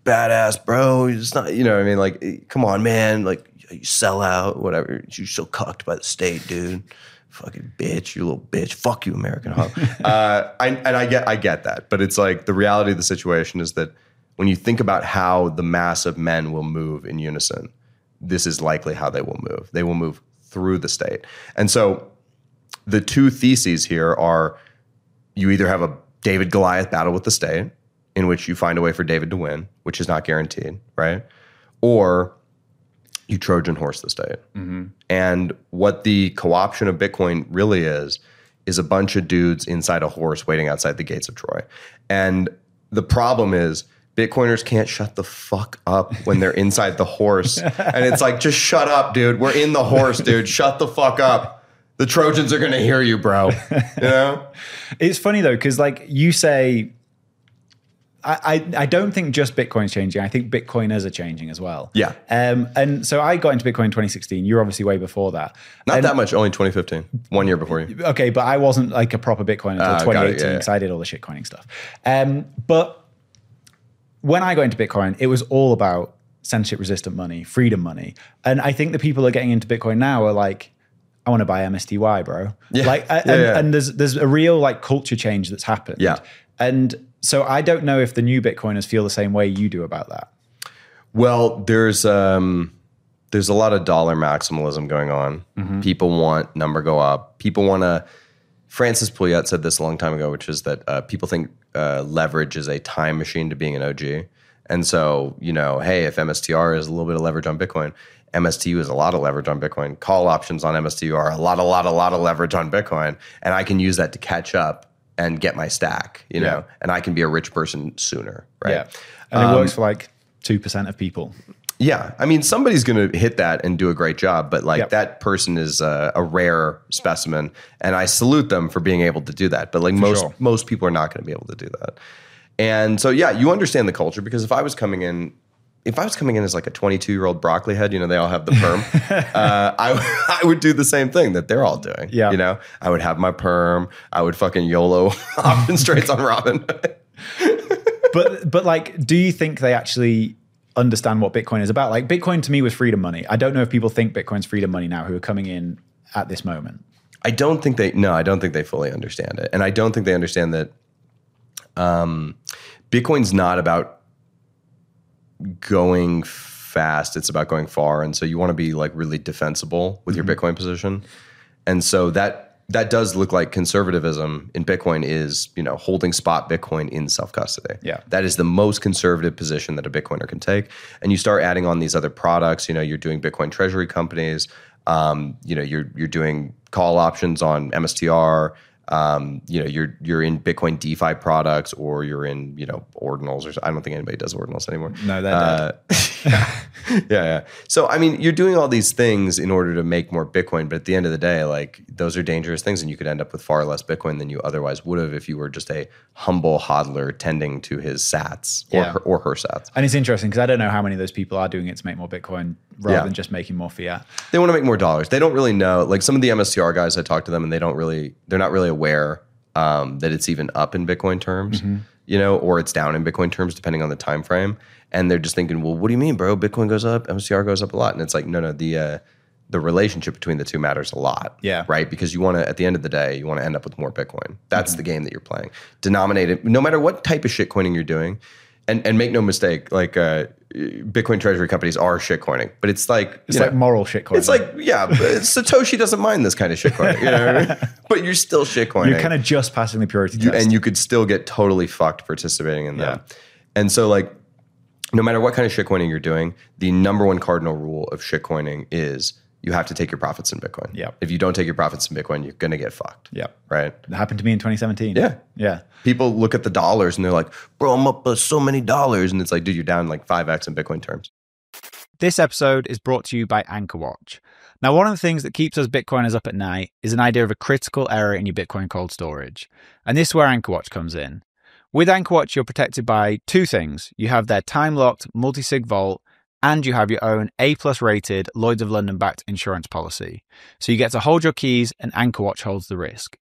badass, bro. It's not, you know what I mean? Like, come on, man. Like, you sell out, whatever. You're so cucked by the state, dude. Fucking bitch, you little bitch. Fuck you, American hoe. uh, I, and I get, I get that. But it's like the reality of the situation is that when you think about how the mass of men will move in unison, this is likely how they will move. They will move through the state. And so the two theses here are you either have a David Goliath battle with the state, in which you find a way for David to win, which is not guaranteed, right? Or you Trojan horse the state. Mm-hmm. And what the co-option of Bitcoin really is, is a bunch of dudes inside a horse waiting outside the gates of Troy. And the problem is Bitcoiners can't shut the fuck up when they're inside the horse. And it's like, just shut up, dude. We're in the horse, dude. Shut the fuck up. The Trojans are going to hear you, bro. You know? It's funny though, because like you say, I, I don't think just Bitcoin's changing. I think Bitcoiners are changing as well. Yeah. Um, and so I got into Bitcoin in twenty sixteen. You were obviously way before that. Not and, that much, only twenty fifteen. One year before you. Okay, but I wasn't like a proper Bitcoiner until Uh, twenty eighteen got it, yeah, yeah. because I did all the shitcoining stuff. Um, but when I got into Bitcoin, it was all about censorship resistant money, freedom money. And I think the people that are getting into Bitcoin now are like, I want to buy M S T Y, bro. Yeah. Like, and, Yeah, yeah. and there's there's a real like culture change that's happened. Yeah. And so I don't know if the new Bitcoiners feel the same way you do about that. Well, there's um, there's a lot of dollar maximalism going on. Mm-hmm. People want number go up. People want to. Francis Pouliot said this a long time ago, which is that uh, people think uh, leverage is a time machine to being an O G. And so, you know, hey, if M S T R is a little bit of leverage on Bitcoin, M S T U is a lot of leverage on Bitcoin. Call options on M S T U are a lot, a lot, a lot of leverage on Bitcoin. And I can use that to catch up and get my stack, you know, Yeah. and I can be a rich person sooner, right? Yeah. And it works for like two percent of people. Yeah. I mean, somebody's going to hit that and do a great job, but like Yep. that person is a, a rare specimen, and I salute them for being able to do that. But like most, sure. most people are not going to be able to do that. And so, yeah, you understand the culture, because if I was coming in, if I was coming in as like a twenty-two year old broccoli head, you know, they all have the perm. uh, I, I would do the same thing that they're all doing. Yeah. You know, I would have my perm. I would fucking YOLO option trades on Robin. But but like, do you think they actually understand what Bitcoin is about? Like, Bitcoin to me was freedom money. I don't know if people think Bitcoin's freedom money now who are coming in at this moment. I don't think they, no, I don't think they fully understand it. And I don't think they understand that um, Bitcoin's not about going fast. It's about going far. And so you want to be like really defensible with mm-hmm. your Bitcoin position. And so that, that does look like conservatism in Bitcoin is, you know, holding spot Bitcoin in self-custody. Yeah. That is the most conservative position that a Bitcoiner can take. And you start adding on these other products, you know, you're doing Bitcoin treasury companies, um, you know, you're you're doing call options on M S T R, um, you know, you're you're in Bitcoin DeFi products, or you're in, you know, ordinals, or I don't think anybody does ordinals anymore. No, they're uh, yeah. yeah, yeah. So, I mean, you're doing all these things in order to make more Bitcoin, but at the end of the day, like, those are dangerous things, and you could end up with far less Bitcoin than you otherwise would have if you were just a humble hodler tending to his sats or, Yeah. her, or her sats. And it's interesting because I don't know how many of those people are doing it to make more Bitcoin rather Yeah. than just making more fiat. They want to make more dollars. They don't really know. Like, some of the M S T R guys, I talk to them, and they don't really, they're not really aware um, that it's even up in Bitcoin terms, mm-hmm. you know, or it's down in Bitcoin terms, depending on the time frame. And they're just thinking, well, what do you mean, bro? Bitcoin goes up, M S T R goes up a lot. And it's like, no, no, the uh, the relationship between the two matters a lot. Yeah. Right? Because you want to, at the end of the day, you want to end up with more Bitcoin. That's mm-hmm. the game that you're playing. Denominate it, no matter what type of shitcoining you're doing. And and make no mistake, like uh, Bitcoin treasury companies are shitcoining, but it's like It's you like know, moral shitcoin. It's like, yeah, but Satoshi doesn't mind this kind of shitcoining, you know what I mean? But you're still shitcoining. You're kind of just passing the purity You- test. and you could still get totally fucked participating in that. Yeah. And so, like, no matter what kind of shitcoining you're doing, the number one cardinal rule of shitcoining is you have to take your profits in Bitcoin. Yep. If you don't take your profits in Bitcoin, you're going to get fucked. Yep. Right? It happened to me in twenty seventeen. Yeah. Yeah. People look at the dollars and they're like, bro, I'm up by so many dollars. And it's like, dude, you're down like five X in Bitcoin terms. This episode is brought to you by Anchorwatch. Now, one of the things that keeps us Bitcoiners up at night is an idea of a critical error in your Bitcoin cold storage. And this is where Anchorwatch comes in. With Anchorwatch, you're protected by two things. You have their time-locked multi-sig vault, and you have your own A-plus rated Lloyds of London-backed insurance policy. So you get to hold your keys, and Anchorwatch holds the risk.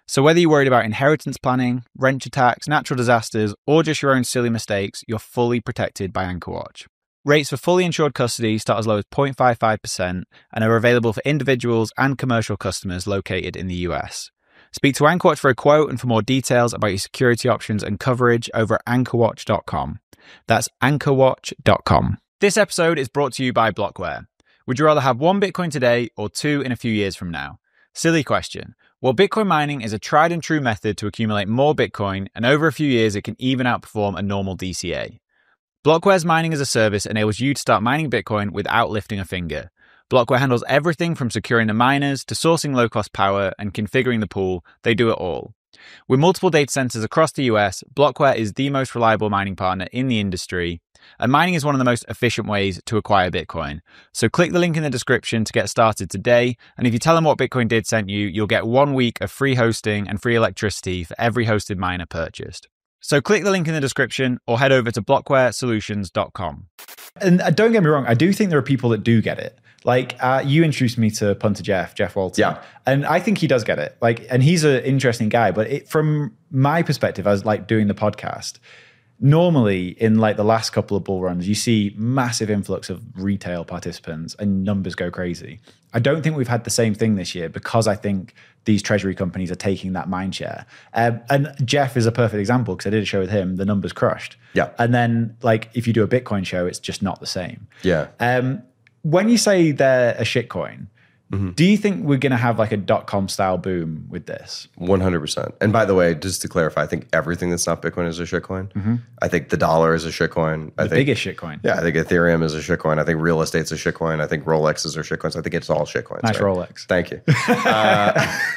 So whether you're worried about inheritance planning, rent attacks, natural disasters, or just your own silly mistakes, you're fully protected by AnchorWatch. Rates for fully insured custody start as low as zero point five five percent and are available for individuals and commercial customers located in the U S. Speak to AnchorWatch for a quote and for more details about your security options and coverage over at anchor watch dot com. That's anchor watch dot com. This episode is brought to you by Blockware. Would you rather have one Bitcoin today or two in a few years from now? Silly question. Well, Bitcoin mining is a tried and true method to accumulate more Bitcoin, and over a few years, it can even outperform a normal D C A. Blockware's mining as a service enables you to start mining Bitcoin without lifting a finger. Blockware handles everything from securing the miners to sourcing low-cost power and configuring the pool. They do it all. With multiple data centers across the U S, Blockware is the most reliable mining partner in the industry, and mining is one of the most efficient ways to acquire Bitcoin. So click the link in the description to get started today, and if you tell them What Bitcoin Did sent you, you'll get one week of free hosting and free electricity for every hosted miner purchased. So click the link in the description or head over to blockware solutions dot com. And don't get me wrong, I do think there are people that do get it. Like uh, you introduced me to Punter Jeff, Jeff Walton. Yeah. And I think he does get it. Like, and he's an interesting guy, but it, from my perspective, as like doing the podcast, normally in like the last couple of bull runs, you see massive influx of retail participants and numbers go crazy. I don't think we've had the same thing this year because I think these treasury companies are taking that mind share. Um, and Jeff is a perfect example because I did a show with him, the numbers crushed. Yeah. And then like if you do a Bitcoin show, it's just not the same. Yeah. Um, when you say they're a shitcoin, mm-hmm. do you think we're going to have like a dot-com style boom with this? one hundred percent. And by the way, just to clarify, I think everything that's not Bitcoin is a shitcoin. Mm-hmm. I think the dollar is a shitcoin. The I think, biggest shitcoin. Yeah, I think Ethereum is a shitcoin. I think real estate's a shitcoin. I think Rolexes are shitcoins. I think it's all shitcoins. Nice right? Rolex. Thank you. uh,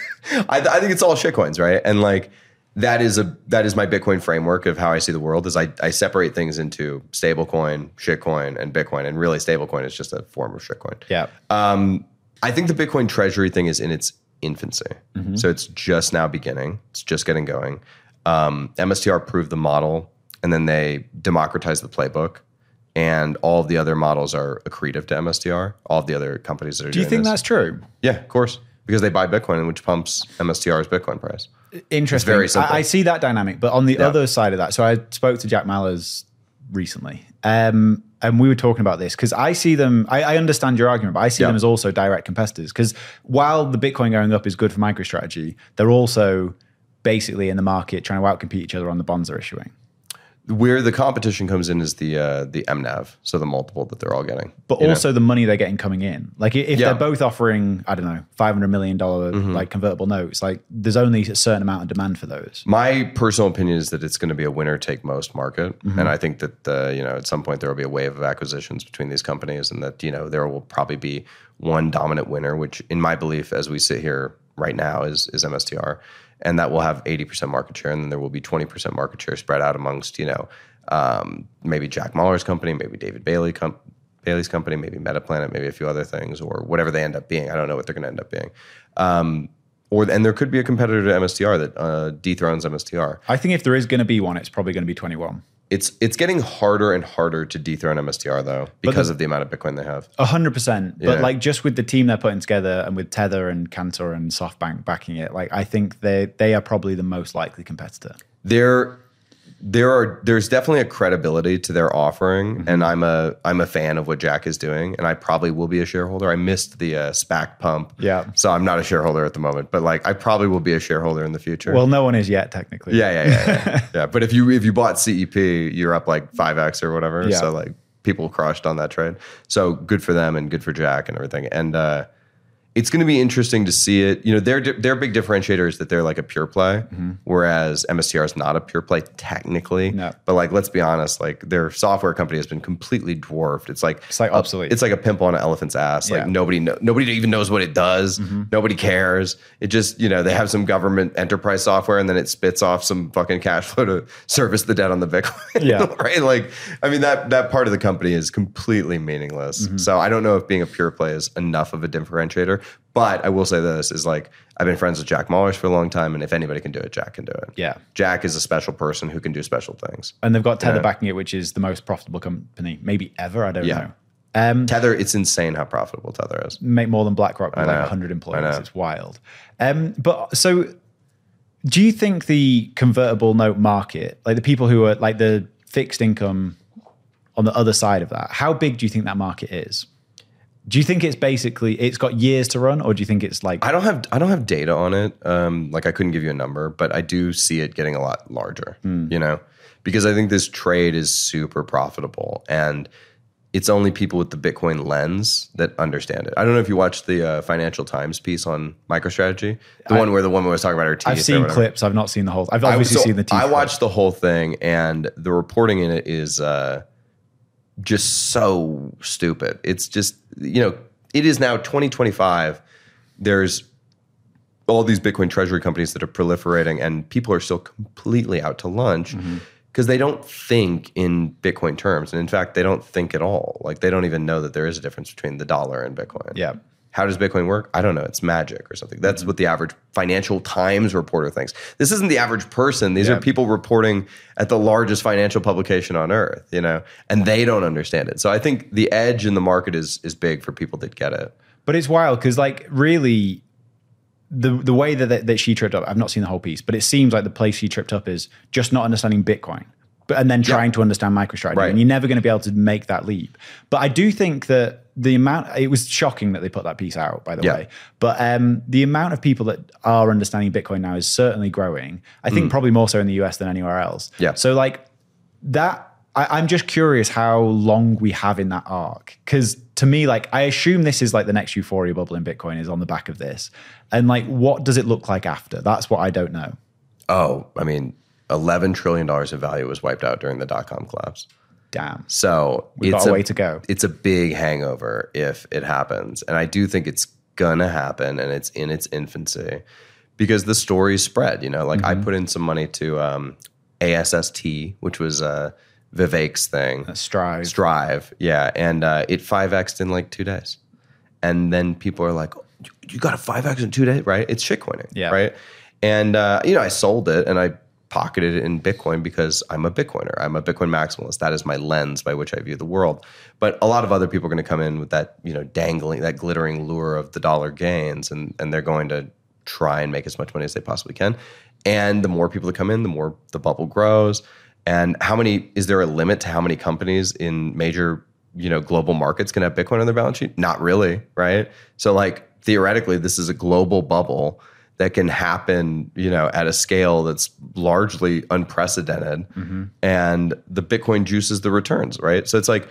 I, I think it's all shitcoins, right? And like that is a that is my Bitcoin framework of how I see the world. Is I I separate things into stablecoin, shitcoin, and Bitcoin, and really stablecoin is just a form of shitcoin. Yeah. Um, I think the Bitcoin treasury thing is in its infancy. Mm-hmm. So it's just now beginning. It's just getting going. Um, M S T R proved the model, and then they democratized the playbook. And all of the other models are accretive to M S T R. All of the other companies that are Do you doing think this. that's true? Yeah, of course. Because they buy Bitcoin, which pumps M S T R's Bitcoin price. Interesting. It's very simple. I, I see that dynamic, but on the Yeah. other side of that, so I spoke to Jack Mallers recently, um, and we were talking about this because I see them. I, I understand your argument, but I see Yeah. them as also direct competitors. Because while the Bitcoin going up is good for MicroStrategy, they're also basically in the market trying to outcompete each other on the bonds they're issuing. Where the competition comes in is the uh, the M NAV, so the multiple that they're all getting. But you also know? the money they're getting coming in. Like if Yeah. they're both offering, I don't know, five hundred million dollars Mm-hmm. like convertible notes, like there's only a certain amount of demand for those. My personal opinion is that it's going to be a winner take most market, Mm-hmm. and I think that uh, you know at some point there will be a wave of acquisitions between these companies, and that you know there will probably be one dominant winner, which in my belief, as we sit here right now, is is M S T R, and that will have eighty percent market share, and then there will be twenty percent market share spread out amongst you know um, maybe Jack Mallers' company, maybe David Bailey com- Bailey's company, maybe Metaplanet, maybe a few other things, or whatever they end up being. I don't know what they're going to end up being. Um, Or and there could be a competitor to M S T R that uh, dethrones M S T R. I think if there is going to be one, it's probably going to be twenty-one. It's it's getting harder and harder to dethrone M S T R though because the, of the amount of Bitcoin they have. A hundred percent. But Yeah. like just with the team they're putting together and with Tether and Cantor and SoftBank backing it, like I think they they are probably the most likely competitor. There there are there's definitely a credibility to their offering, Mm-hmm. and I'm a I'm a fan of what Jack is doing, and I probably will be a shareholder. I missed the uh, SPAC pump, Yeah. so I'm not a shareholder at the moment, but like I probably will be a shareholder in the future. Well, no one is yet technically. Yeah, yeah, yeah, yeah. yeah. But if you if you bought C E P, you're up like five X or whatever. Yeah. So like people crushed on that trade. So good for them and good for Jack and everything. And uh, it's going to be interesting to see it. You know, their their big differentiator is that they're like a pure play, Mm-hmm. whereas M S T R is not a pure play technically. No. But like, let's be honest, like their software company has been completely dwarfed. It's like It's like a- obsolete. It's like a pimple on an elephant's ass. Like Yeah. nobody know, nobody even knows what it does. Mm-hmm. Nobody cares. It just, you know, they have some government enterprise software and then it spits off some fucking cash flow to service the debt on the Bitcoin. Yeah. Right. Like, I mean, that that part of the company is completely meaningless. Mm-hmm. So I don't know if being a pure play is enough of a differentiator. But I will say this is like, I've been friends with Jack Mallers for a long time. And if anybody can do it, Jack can do it. Yeah. Jack is a special person who can do special things. And they've got Tether Yeah. backing it, which is the most profitable company maybe ever. I don't Yeah. know. Um, Tether, it's insane how profitable Tether is. make more than BlackRock with I like know. one hundred I employees. know. It's wild. Um, but so Do you think the convertible note market, like the people who are like the fixed income on the other side of that, how big do you think that market is? Do you think it's basically it's got years to run, or do you think it's like I don't have I don't have data on it. Um, like I couldn't give you a number, but I do see it getting a lot larger. Mm. You know, because I think this trade is super profitable, and it's only people with the Bitcoin lens that understand it. I don't know if you watched the uh, Financial Times piece on MicroStrategy, the I, one where the woman was talking about her teeth. I've seen clips. I've not seen the whole. I've obviously I, so seen the teeth. I watched clip. the whole thing, and the reporting in it is. Uh, just so stupid. It's just, you know, it is now twenty twenty-five. There's all these Bitcoin treasury companies that are proliferating, and people are still completely out to lunch because mm-hmm. they don't think in Bitcoin terms. And in fact, they don't think at all. Like they don't even know that there is a difference between the dollar and Bitcoin. Yeah. How does Bitcoin work? I don't know. It's magic or something. That's mm-hmm. what the average Financial Times reporter thinks. This isn't the average person. These yeah. are people reporting at the largest financial publication on earth, you know, and they don't understand it. So I think the edge in the market is is big for people that get it. But it's wild because, like, really, the the way that that she tripped up, I've not seen the whole piece, but it seems like the place she tripped up is just not understanding Bitcoin. But, and then trying yeah. to understand MicroStrategy. Right. And you're never going to be able to make that leap. But I do think that the amount, it was shocking that they put that piece out, by the yeah. way. But um, the amount of people that are understanding Bitcoin now is certainly growing. I think mm. probably more so in the U S than anywhere else. Yeah. So like that, I, I'm just curious how long we have in that arc. Because to me, like, I assume this is like the next euphoria bubble in Bitcoin is on the back of this. And like, what does it look like after? That's what I don't know. Oh, I mean... eleven trillion dollars of value was wiped out during the dot-com collapse. Damn. So We've it's got a a way to go. It's a big hangover if it happens. And I do think it's going to happen, and it's in its infancy because the stories spread. You know, like mm-hmm. I put in some money to um, A S S T, which was uh, Vivek's thing. Uh, Strive. Strive, yeah. And uh, it five X'd in like two days. And then people are like, oh, you got a five X in two days, right? It's shitcoining, yeah. right? And, uh, you know, I sold it, and I pocketed it in Bitcoin because I'm a Bitcoiner. I'm a Bitcoin maximalist. That is my lens by which I view the world. But a lot of other people are going to come in with that, you know, dangling, that glittering lure of the dollar gains, and and they're going to try and make as much money as they possibly can. And the more people that come in, the more the bubble grows. And how many, is there a limit to how many companies in major, you know, global markets can have Bitcoin on their balance sheet? Not really, right? So like theoretically, this is a global bubble that can happen, you know, at a scale that's largely unprecedented. Mm-hmm. And the Bitcoin juices the returns, right? So it's like,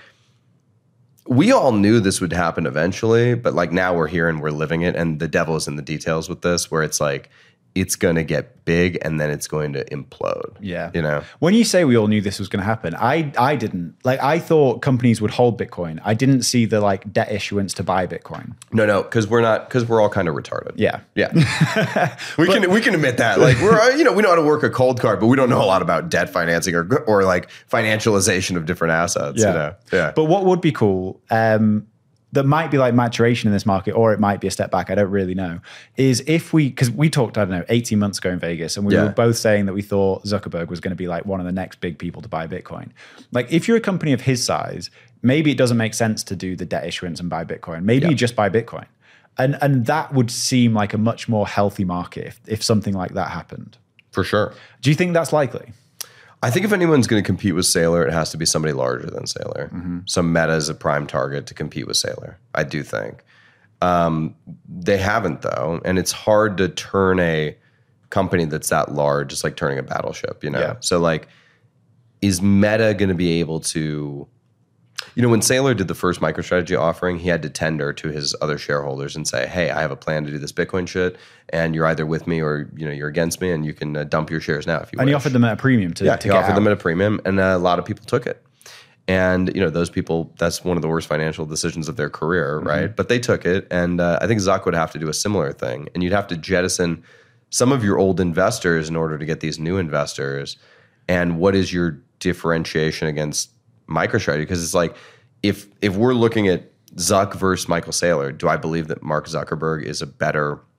we all knew this would happen eventually, but like now we're here and we're living it. And the devil is in the details with this, where it's like, it's going to get big and then it's going to implode. Yeah. You know, when you say we all knew this was going to happen, I I didn't. Like, I thought companies would hold Bitcoin. I didn't see the like debt issuance to buy Bitcoin. No, no, because we're not, because we're all kind of retarded. Yeah. Yeah. we but, can we can admit that. Like, we're, you know, we know how to work a cold card, but we don't know a lot about debt financing or or like financialization of different assets. Yeah. You know? Yeah. But what would be cool, um, that might be like maturation in this market, or it might be a step back, I don't really know, is if we, because we talked, I don't know, eighteen months ago in Vegas, and we yeah. were both saying that we thought Zuckerberg was going to be like one of the next big people to buy Bitcoin. Like, if you're a company of his size, maybe it doesn't make sense to do the debt issuance and buy Bitcoin. Maybe yeah. you just buy Bitcoin. And and that would seem like a much more healthy market if, if something like that happened. For sure. Do you think that's likely? I think if anyone's going to compete with Saylor, it has to be somebody larger than Saylor. Mm-hmm. So Meta is a prime target to compete with Saylor, I do think. Um, they haven't, though, and it's hard to turn a company that's that large. It's like turning a battleship, you know? Yeah. So, like, is Meta going to be able to... You know, when Saylor did the first MicroStrategy offering, he had to tender to his other shareholders and say, hey, I have a plan to do this Bitcoin shit, and you're either with me or, you know, you're against me, and you can uh, dump your shares now if you and wish. He offered them at a premium to, yeah, to he get offered out. them at a premium, and uh, a lot of people took it. And, you know, those people, that's one of the worst financial decisions of their career, mm-hmm. right? But they took it, and uh, I think Zuck would have to do a similar thing. And you'd have to jettison some of your old investors in order to get these new investors. And what is your differentiation against MicroStrategy? Because it's like, If if we're looking at Zuck versus Michael Saylor, do I believe that Mark Zuckerberg is a better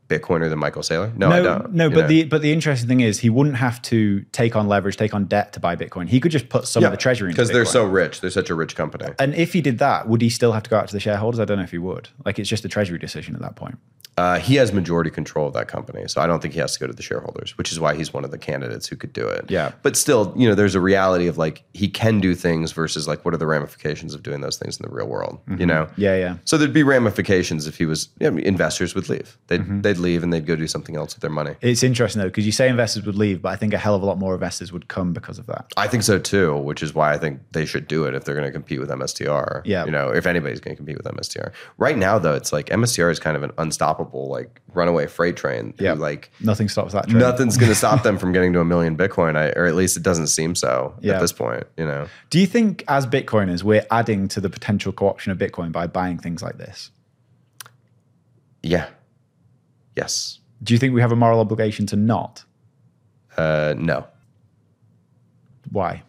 Bitcoiner than Michael Saylor? No, no, I don't. No, you but know? the but the interesting thing is he wouldn't have to take on leverage, take on debt to buy Bitcoin. He could just put some yeah, of the treasury into because they're Bitcoin. so rich. They're such a rich company. And if he did that, would he still have to go out to the shareholders? I don't know if he would. Like, it's just a treasury decision at that point. Uh, he has majority control of that company, so I don't think he has to go to the shareholders, which is why he's one of the candidates who could do it. Yeah. But still, you know, there's a reality of like he can do things versus like what are the ramifications of doing those things in the real world, Mm-hmm. you know? Yeah, yeah. So there'd be ramifications if he was, you know, investors would leave. They'd, Mm-hmm. they'd leave and they'd go do something else with their money. It's interesting, though, because you say investors would leave, but I think a hell of a lot more investors would come because of that. I think so too, which is why I think they should do it if they're going to compete with M S T R. Yeah. You know, if anybody's going to compete with M S T R. Right now, though, it's like M S T R is kind of an unstoppable, like, runaway freight train. Yeah. Who, like, Nothing stops that train. nothing's going to stop them from getting to a million Bitcoin, I, or at least it doesn't seem so Yeah. at this point, you know? Do you think, as Bitcoiners, we're adding to the potential co-option of Bitcoin by buying things like this? Yeah. Yes. Do you think we have a moral obligation to not? Uh, no. Why?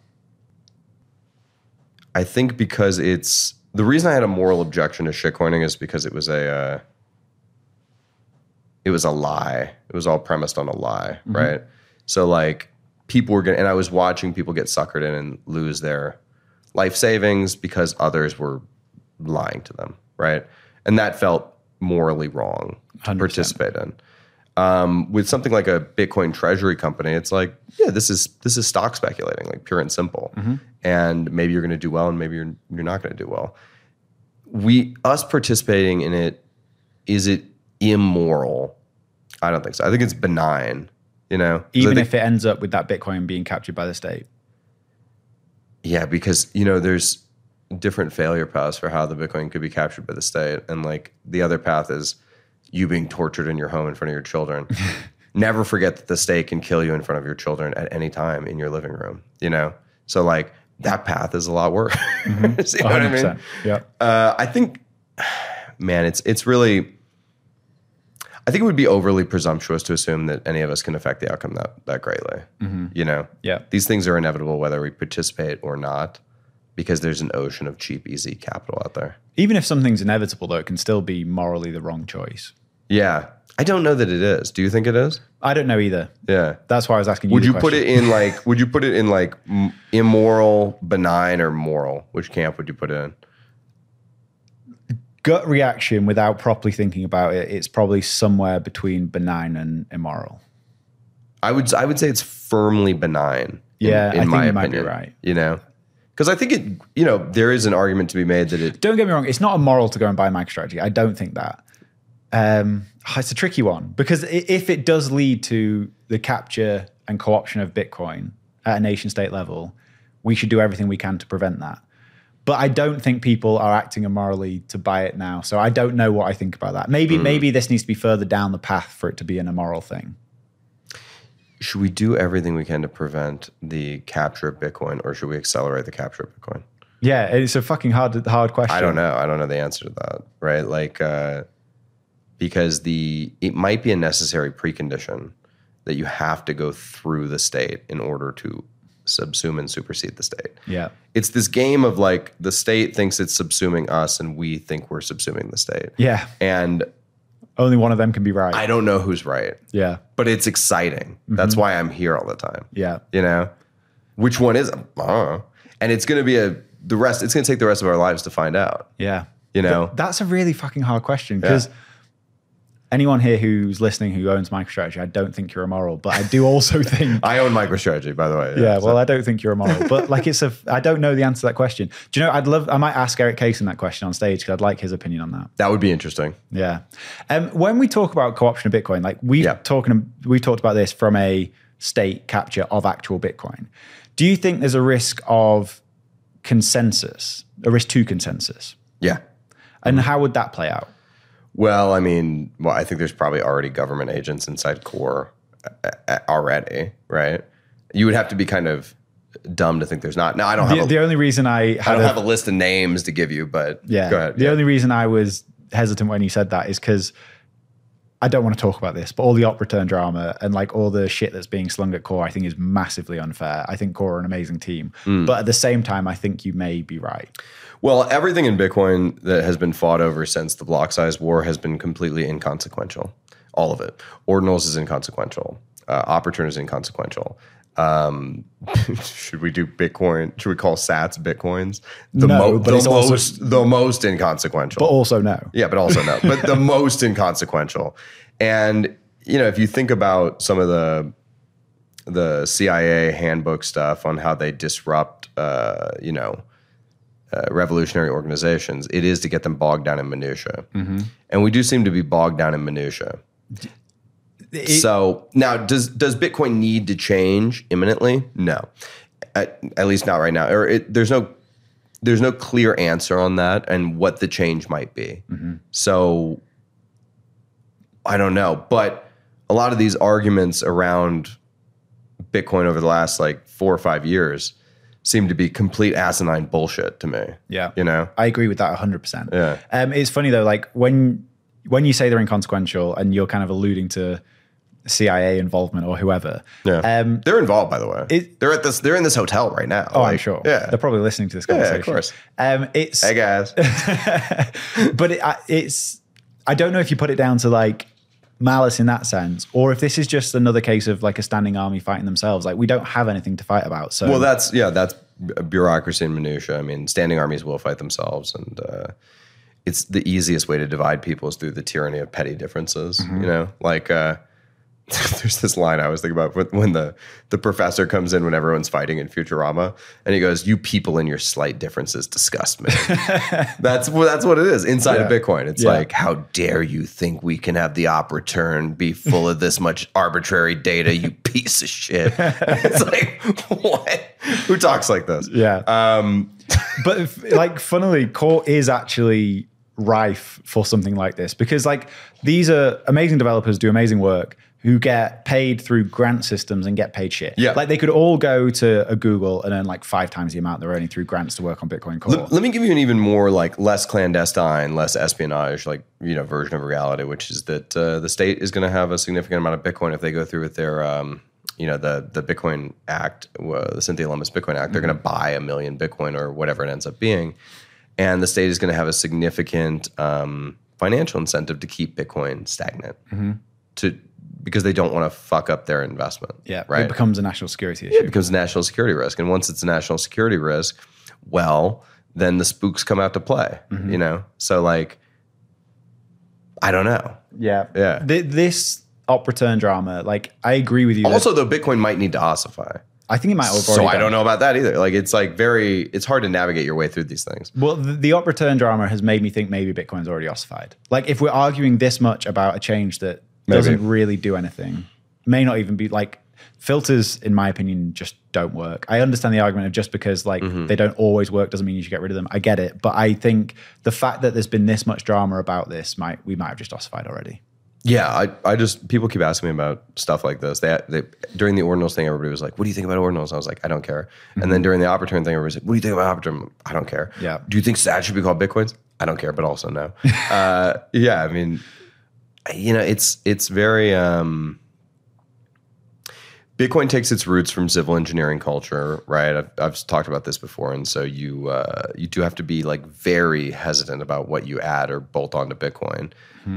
I think because it's the reason I had a moral objection to shitcoining is because it was a uh, it was a lie. It was all premised on a lie, mm-hmm. right? So like people were getting, and I was watching people get suckered in and lose their life savings because others were lying to them, right? And that felt morally wrong to one hundred percent. participate in. Um, with something like a Bitcoin treasury company, it's like, yeah, this is this is stock speculating, like pure and simple. Mm-hmm. And maybe you're going to do well, and maybe you're you're not going to do well. We us participating in it, is it immoral? I don't think so. I think it's benign. You know, even think, if it ends up with that Bitcoin being captured by the state. Yeah, because you know, there's different failure paths for how the Bitcoin could be captured by the state, and like the other path is you being tortured in your home in front of your children. Never forget that the state can kill you in front of your children at any time in your living room, you know? So like that path is a lot worse. Mm-hmm. You know what I mean? Yeah. Uh, I think, man, it's, it's really, I think it would be overly presumptuous to assume that any of us can affect the outcome that, that greatly, mm-hmm. you know? Yeah. These things are inevitable whether we participate or not, because there's an ocean of cheap, easy capital out there. Even if something's inevitable, though, it can still be morally the wrong choice. Yeah. I don't know that it is. Do you think it is? I don't know either. Yeah. That's why I was asking you Would the you question. put it in like, would you put it in like m- immoral, benign, or moral? Which camp would you put it in? Gut reaction without properly thinking about it, it's probably somewhere between benign and immoral. I would I would say it's firmly benign. In, Yeah, in I think my you opinion, might be right. You know? Because I think it, you know, there is an argument to be made that it. Don't get me wrong, it's not immoral to go and buy MicroStrategy. I don't think that. Um, it's a tricky one because if it does lead to the capture and co-option of Bitcoin at a nation state level, we should do everything we can to prevent that. But I don't think people are acting immorally to buy it now. So I don't know what I think about that. Maybe, mm. maybe this needs to be further down the path for it to be an immoral thing. Should we do everything we can to prevent the capture of Bitcoin, or should we accelerate the capture of Bitcoin? Yeah, it's a fucking hard, hard question. I don't know. I don't know the answer to that, right? Like, uh, because the it might be a necessary precondition that you have to go through the state in order to subsume and supersede the state. Yeah. It's this game of like the state thinks it's subsuming us and we think we're subsuming the state. Yeah. And only one of them can be right. I don't know who's right. Yeah. But it's exciting. Mm-hmm. That's why I'm here all the time. Yeah. You know? Which one is it? I don't know. And it's going to be a, the rest, it's going to take the rest of our lives to find out. Yeah. You know? Th- that's a really fucking hard question because yeah. anyone here who's listening who owns MicroStrategy, I don't think you're immoral, but I do also think I own MicroStrategy, by the way. Yeah, yeah well, so. I don't think you're immoral, but like it's a, I don't know the answer to that question. Do you know? I'd love, I might ask Eric Kaysen that question on stage because I'd like his opinion on that. That would be interesting. Yeah. Um, when we talk about co-option of Bitcoin, like we've yeah. talking, we've talked about this from a state capture of actual Bitcoin. Do you think there's a risk of consensus, a risk to consensus? Yeah. And how would that play out? Well, I mean, well, I think there's probably already government agents inside Core already, right? You would have to be kind of dumb to think there's not. Now, I don't have the, a, the only reason I I don't a, have a list of names to give you, but yeah, go ahead. The yeah. only reason I was hesitant when you said that is because I don't want to talk about this, but all the op return drama and like all the shit that's being slung at Core, I think is massively unfair. I think Core are an amazing team, mm. but at the same time, I think you may be right. Well, everything in Bitcoin that has been fought over since the block size war has been completely inconsequential. all of it. Ordinals is inconsequential. Uh, Opportune is inconsequential. Um, should we do Bitcoin? Should we call Sats Bitcoins? The No, but the it's also- most, the most inconsequential. But also no. Yeah, but also no. But the most inconsequential. And, you know, if you think about some of the the C I A handbook stuff on how they disrupt, uh, you know, uh, revolutionary organizations, it is to get them bogged down in minutia. Mm-hmm. And we do seem to be bogged down in minutia. It, so now, does does Bitcoin need to change imminently? No, at, at least not right now. Or it, there's no there's no clear answer on that and what the change might be. Mm-hmm. So I don't know, but a lot of these arguments around Bitcoin over the last like four or five years seem to be complete asinine bullshit to me. Yeah, you know, I agree with that one hundred percent. Yeah, um, it's funny though, like when when you say they're inconsequential and you're kind of alluding to C I A involvement or whoever. Yeah, um, they're involved, by the way. It, they're at this. They're in this hotel right now. Oh, like, I'm sure. Yeah, they're probably listening to this conversation. Yeah, of course. Um, it's hey guys, but it, it's. I don't know if you put it down to like malice in that sense, or if this is just another case of like a standing army fighting themselves. Like we don't have anything to fight about. So well, that's yeah, that's bureaucracy and minutia. I mean, standing armies will fight themselves, and uh, it's the easiest way to divide people is through the tyranny of petty differences. Mm-hmm. You know, like. Uh, There's this line I always think about when the, the professor comes in when everyone's fighting in Futurama, and he goes, "You people and your slight differences disgust me." that's well, that's what it is inside yeah. of Bitcoin. It's yeah. like, how dare you think we can have the op return be full of this much arbitrary data? You piece of shit. It's like, what? Who talks like this? Yeah. Um, but if, like, funnily, Core is actually rife for something like this because, like, these are amazing developers do amazing work. Who get paid through grant systems and get paid shit. Yeah. Like they could all go to a Google and earn like five times the amount they're earning through grants to work on Bitcoin Core. Let, let me give you an even more like less clandestine, less espionage, like, you know, version of reality, which is that uh, the state is going to have a significant amount of Bitcoin if they go through with their, um, you know, the the Bitcoin Act, uh, the Cynthia Lummis Bitcoin Act. They're mm-hmm. going to buy a million Bitcoin or whatever it ends up being. And the state is going to have a significant um, financial incentive to keep Bitcoin stagnant. Mm-hmm. To because they don't want to fuck up their investment. Yeah, right. It becomes a national security issue. It becomes a national security risk. And once it's a national security risk, well, then the spooks come out to play, mm-hmm. you know? So like, I don't know. Yeah. Yeah. Th- this op return drama, like I agree with you. Also, though, Bitcoin might need to ossify. I think it might have already So I done. don't know about that either. Like, it's like very, it's hard to navigate your way through these things. Well, the, the op return drama has made me think maybe Bitcoin's already ossified. Like if we're arguing this much about a change that Maybe. doesn't really do anything, may not even be like filters, in my opinion, just don't work. I understand the argument of just because like mm-hmm. they don't always work doesn't mean you should get rid of them. I get it. But I think the fact that there's been this much drama about this might, we might have just ossified already. Yeah. I, I just, people keep asking me about stuff like this. They, they during the ordinals thing, everybody was like, what do you think about ordinals? I was like, I don't care. Mm-hmm. And then during the opportune thing, everybody's like, what do you think about opportune? I don't care. Yeah. Do you think sats should be called Bitcoins? I don't care, but also no. uh, yeah. I mean, you know, it's it's very um, Bitcoin takes its roots from civil engineering culture, right? I've, I've talked about this before, and so you uh, you do have to be like very hesitant about what you add or bolt onto Bitcoin. Mm-hmm.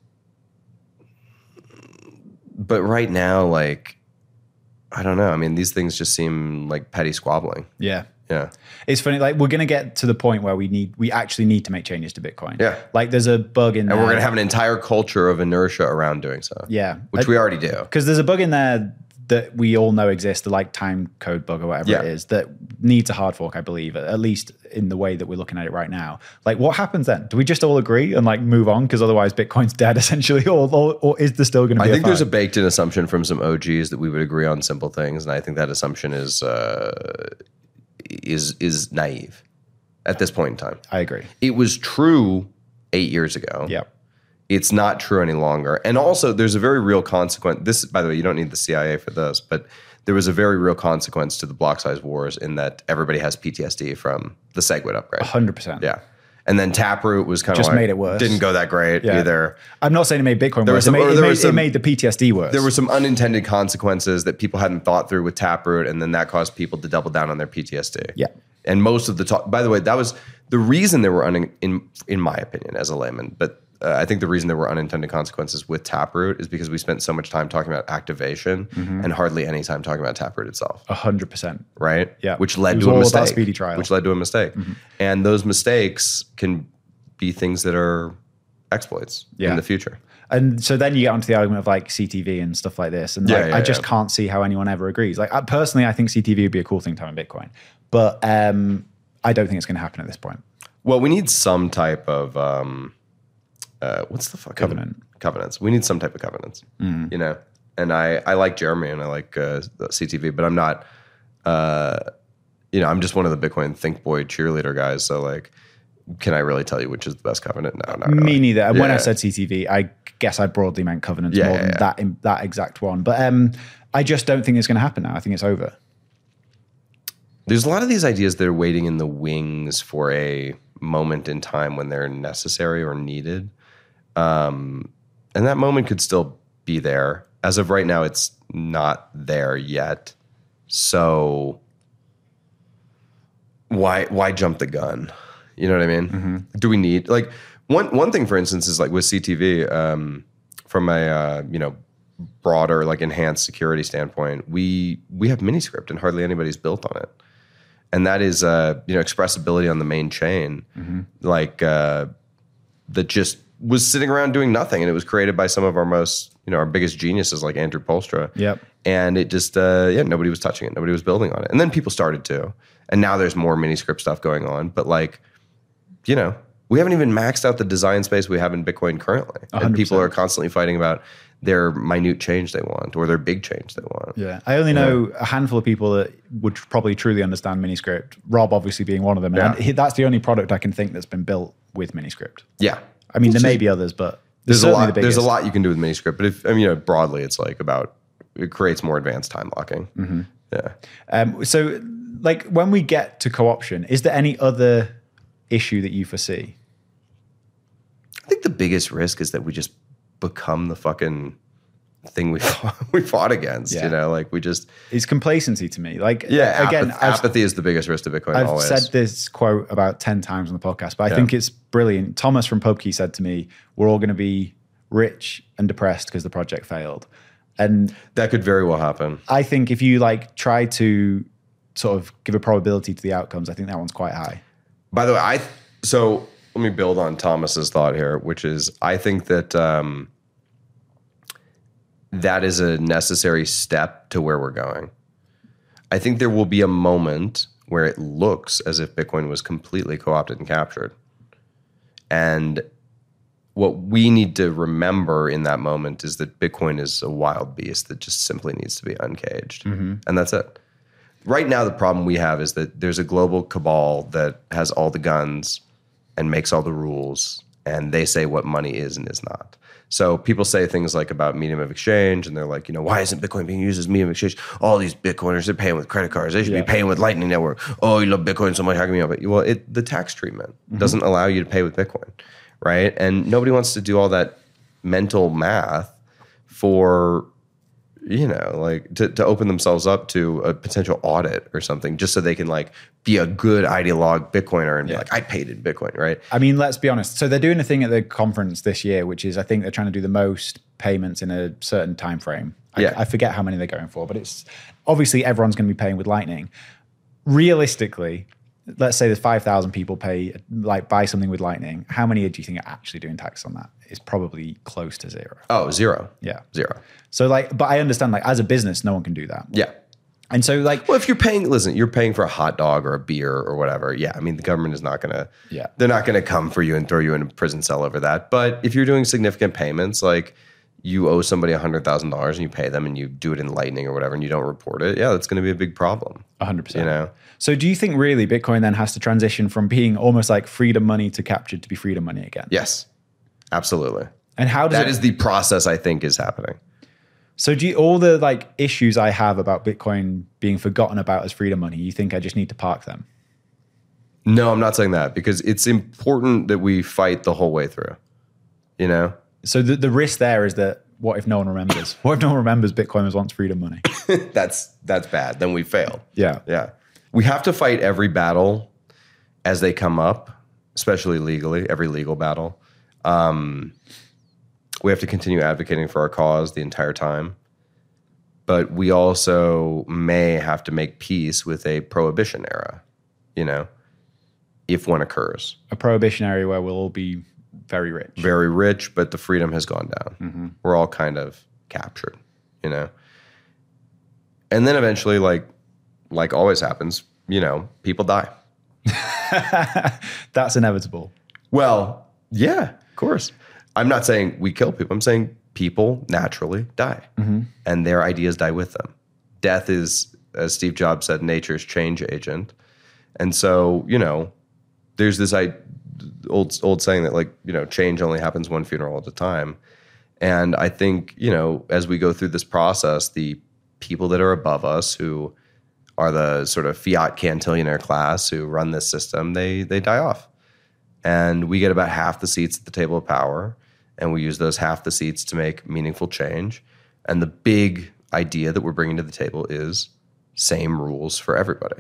But right now, like, I don't know. I mean, these things just seem like petty squabbling. Yeah. Yeah. It's funny, like we're going to get to the point where we need, we actually need to make changes to Bitcoin. Yeah. Like there's a bug in and there. And we're going to have an entire culture of inertia around doing so. Yeah. Which I, we already do. Because there's a bug in there that we all know exists, the like time code bug or whatever yeah. it is, that needs a hard fork, I believe, at least in the way that we're looking at it right now. Like what happens then? Do we just all agree and like move on? Because otherwise Bitcoin's dead essentially, or, or, or is there still going to be I a think fight? there's a baked in assumption from some O Gs that we would agree on simple things. And I think that assumption is, uh, is, is naive at this point in time. I agree. It was true eight years ago. Yep. It's not true any longer. And also there's a very real consequence. This, by the way, you don't need the C I A for this, but there was a very real consequence to the block size wars in that everybody has P T S D from the SegWit upgrade. one hundred percent. Yeah. And then Taproot was kind of just like, made it worse. Didn't go that great yeah. either. I'm not saying it made Bitcoin there worse. Some, it, made, it, made, some, it made the P T S D worse. There were some unintended consequences that people hadn't thought through with Taproot, and then that caused people to double down on their P T S D. Yeah. And most of the talk, by the way, that was the reason they were, un, in in my opinion, as a layman, but uh, I think the reason there were unintended consequences with Taproot is because we spent so much time talking about activation Mm-hmm. and hardly any time talking about Taproot itself. A hundred percent. Right? Yeah. Which led It was to a all about mistake. speedy trial. Which led to a mistake. Mm-hmm. And those mistakes can be things that are exploits Yeah. in the future. And so then you get onto the argument of like C T V and stuff like this. And Yeah, like, yeah, I just yeah. can't see how anyone ever agrees. Like I, personally, I think C T V would be a cool thing to have in Bitcoin, but um, I don't think it's going to happen at this point. Well, we need some type of um, uh, what's the fucking Covenant. covenants? We need some type of covenants, Mm. you know. And I I like Jeremy and I like uh, C T V, but I'm not. Uh, you know, I'm just one of the Bitcoin think boy cheerleader guys. So like, can I really tell you which is the best covenant? No, not really. Me neither. And when I Yeah. said C T V, I guess I broadly meant covenants Yeah, more yeah, than yeah. that in, that exact one. But um, I just don't think it's going to happen now. I think it's over. There's a lot of these ideas that are waiting in the wings for a moment in time when they're necessary or needed. Um, and that moment could still be there. As of right now, it's not there yet. So why why jump the gun? You know what I mean? Mm-hmm. Do we need like one one thing, for instance, is like with C T V, um, from a uh, you know broader like enhanced security standpoint, we we have Miniscript and hardly anybody's built on it. And that is, uh, you know, expressibility on the main chain, Mm-hmm. like uh, that just was sitting around doing nothing, and it was created by some of our most, you know, our biggest geniuses like Andrew Polstra. Yep. And it just, uh, yeah, nobody was touching it, nobody was building on it, and then people started to, and now there's more Miniscript stuff going on. But like, you know, we haven't even maxed out the design space we have in Bitcoin currently, one hundred and percent. people are constantly fighting about their minute change they want or their big change they want. Yeah. I only know a handful of people that would probably truly understand Miniscript. Rob obviously being one of them. And Yeah. he, that's the only product I can think that's been built with Miniscript. Yeah. I mean, It's there may just- be others, but There's a certainly lot. the There's a biggest. lot you can do with Miniscript, but if I mean, you know, broadly, it's like about it creates more advanced time locking. Mm-hmm. Yeah. Um, so, like, when we get to co-option, is there any other issue that you foresee? I think the biggest risk is that we just become the fucking thing we fought, we fought against. Yeah. You know, like we just It's complacency to me. Like, yeah. again, apath- I've, apathy is the biggest risk to Bitcoin. I've always. said this quote about ten times on the podcast, but I Yeah. think it's brilliant. Thomas from PubKey said to me, "We're all going to be rich and depressed because the project failed," and that could very well happen. I think if you like try to sort of give a probability to the outcomes, I think that one's quite high. By the way, I so let me build on Thomas's thought here, which is I think that um, that is a necessary step to where we're going. I think there will be a moment where it looks as if Bitcoin was completely co-opted and captured. And what we need to remember in that moment is that Bitcoin is a wild beast that just simply needs to be uncaged. And that's it. Right now, the problem we have is that there's a global cabal that has all the guns and makes all the rules, and they say what money is and is not. So people say things like about medium of exchange, and they're like, you know, why isn't Bitcoin being used as medium of exchange? All these Bitcoiners, they're paying with credit cards. They should Yeah. be paying with Lightning Network. Oh, you love Bitcoin so much. How come you have it? Well, it, the tax treatment doesn't allow you to pay with Bitcoin, right? And nobody wants to do all that mental math for, you know, like to, to open themselves up to a potential audit or something just so they can like be a good ideologue Bitcoiner and be Yeah. like, I paid in Bitcoin, right? I mean, let's be honest. So they're doing a thing at the conference this year, which is I think they're trying to do the most payments in a certain time frame. I, Yeah. I forget how many they're going for, but it's obviously everyone's going to be paying with Lightning. Realistically, let's say there's five thousand people pay, like buy something with Lightning. How many do you think are actually doing tax on that? It's probably close to zero. Oh, zero. Yeah. Zero. So like, but I understand like as a business, no one can do that. Yeah. And so like, Well, if you're paying, listen, you're paying for a hot dog or a beer or whatever. Yeah. I mean, the government is not going to, Yeah. they're not going to come for you and throw you in a prison cell over that. But if you're doing significant payments, like you owe somebody one hundred thousand dollars and you pay them and you do it in Lightning or whatever and you don't report it, yeah, that's going to be a big problem. one hundred percent. You know? So do you think really Bitcoin then has to transition from being almost like freedom money to captured to be freedom money again? Yes, absolutely. And how does That it, is the process I think is happening. so do you, all the like issues I have about Bitcoin being forgotten about as freedom money, you think I just need to park them? No, I'm not saying that because it's important that we fight the whole way through, you know? So the, the risk there is that what if no one remembers? What if no one remembers Bitcoin was once freedom money? that's that's bad. Then we failed. Yeah. Yeah. We have to fight every battle as they come up, especially legally, every legal battle. Um, we have to continue advocating for our cause the entire time. But we also may have to make peace with a prohibition era, you know, if one occurs. A prohibition era where we'll all be very rich. Very rich, but the freedom has gone down. Mm-hmm. We're all kind of captured, you know. And then eventually, like, like always happens, you know, people die. That's inevitable. Well, yeah, of course. I'm not saying we kill people. I'm saying people naturally die, mm-hmm. and their ideas die with them. Death is, as Steve Jobs said, nature's change agent. And so, you know, there's this I, old old saying that, like, you know, change only happens one funeral at a time. And I think, you know, as we go through this process, the people that are above us, who are the sort of fiat cantillionaire class who run this system, they they die off. And we get about half the seats at the table of power, and we use those half the seats to make meaningful change. And the big idea that we're bringing to the table is same rules for everybody.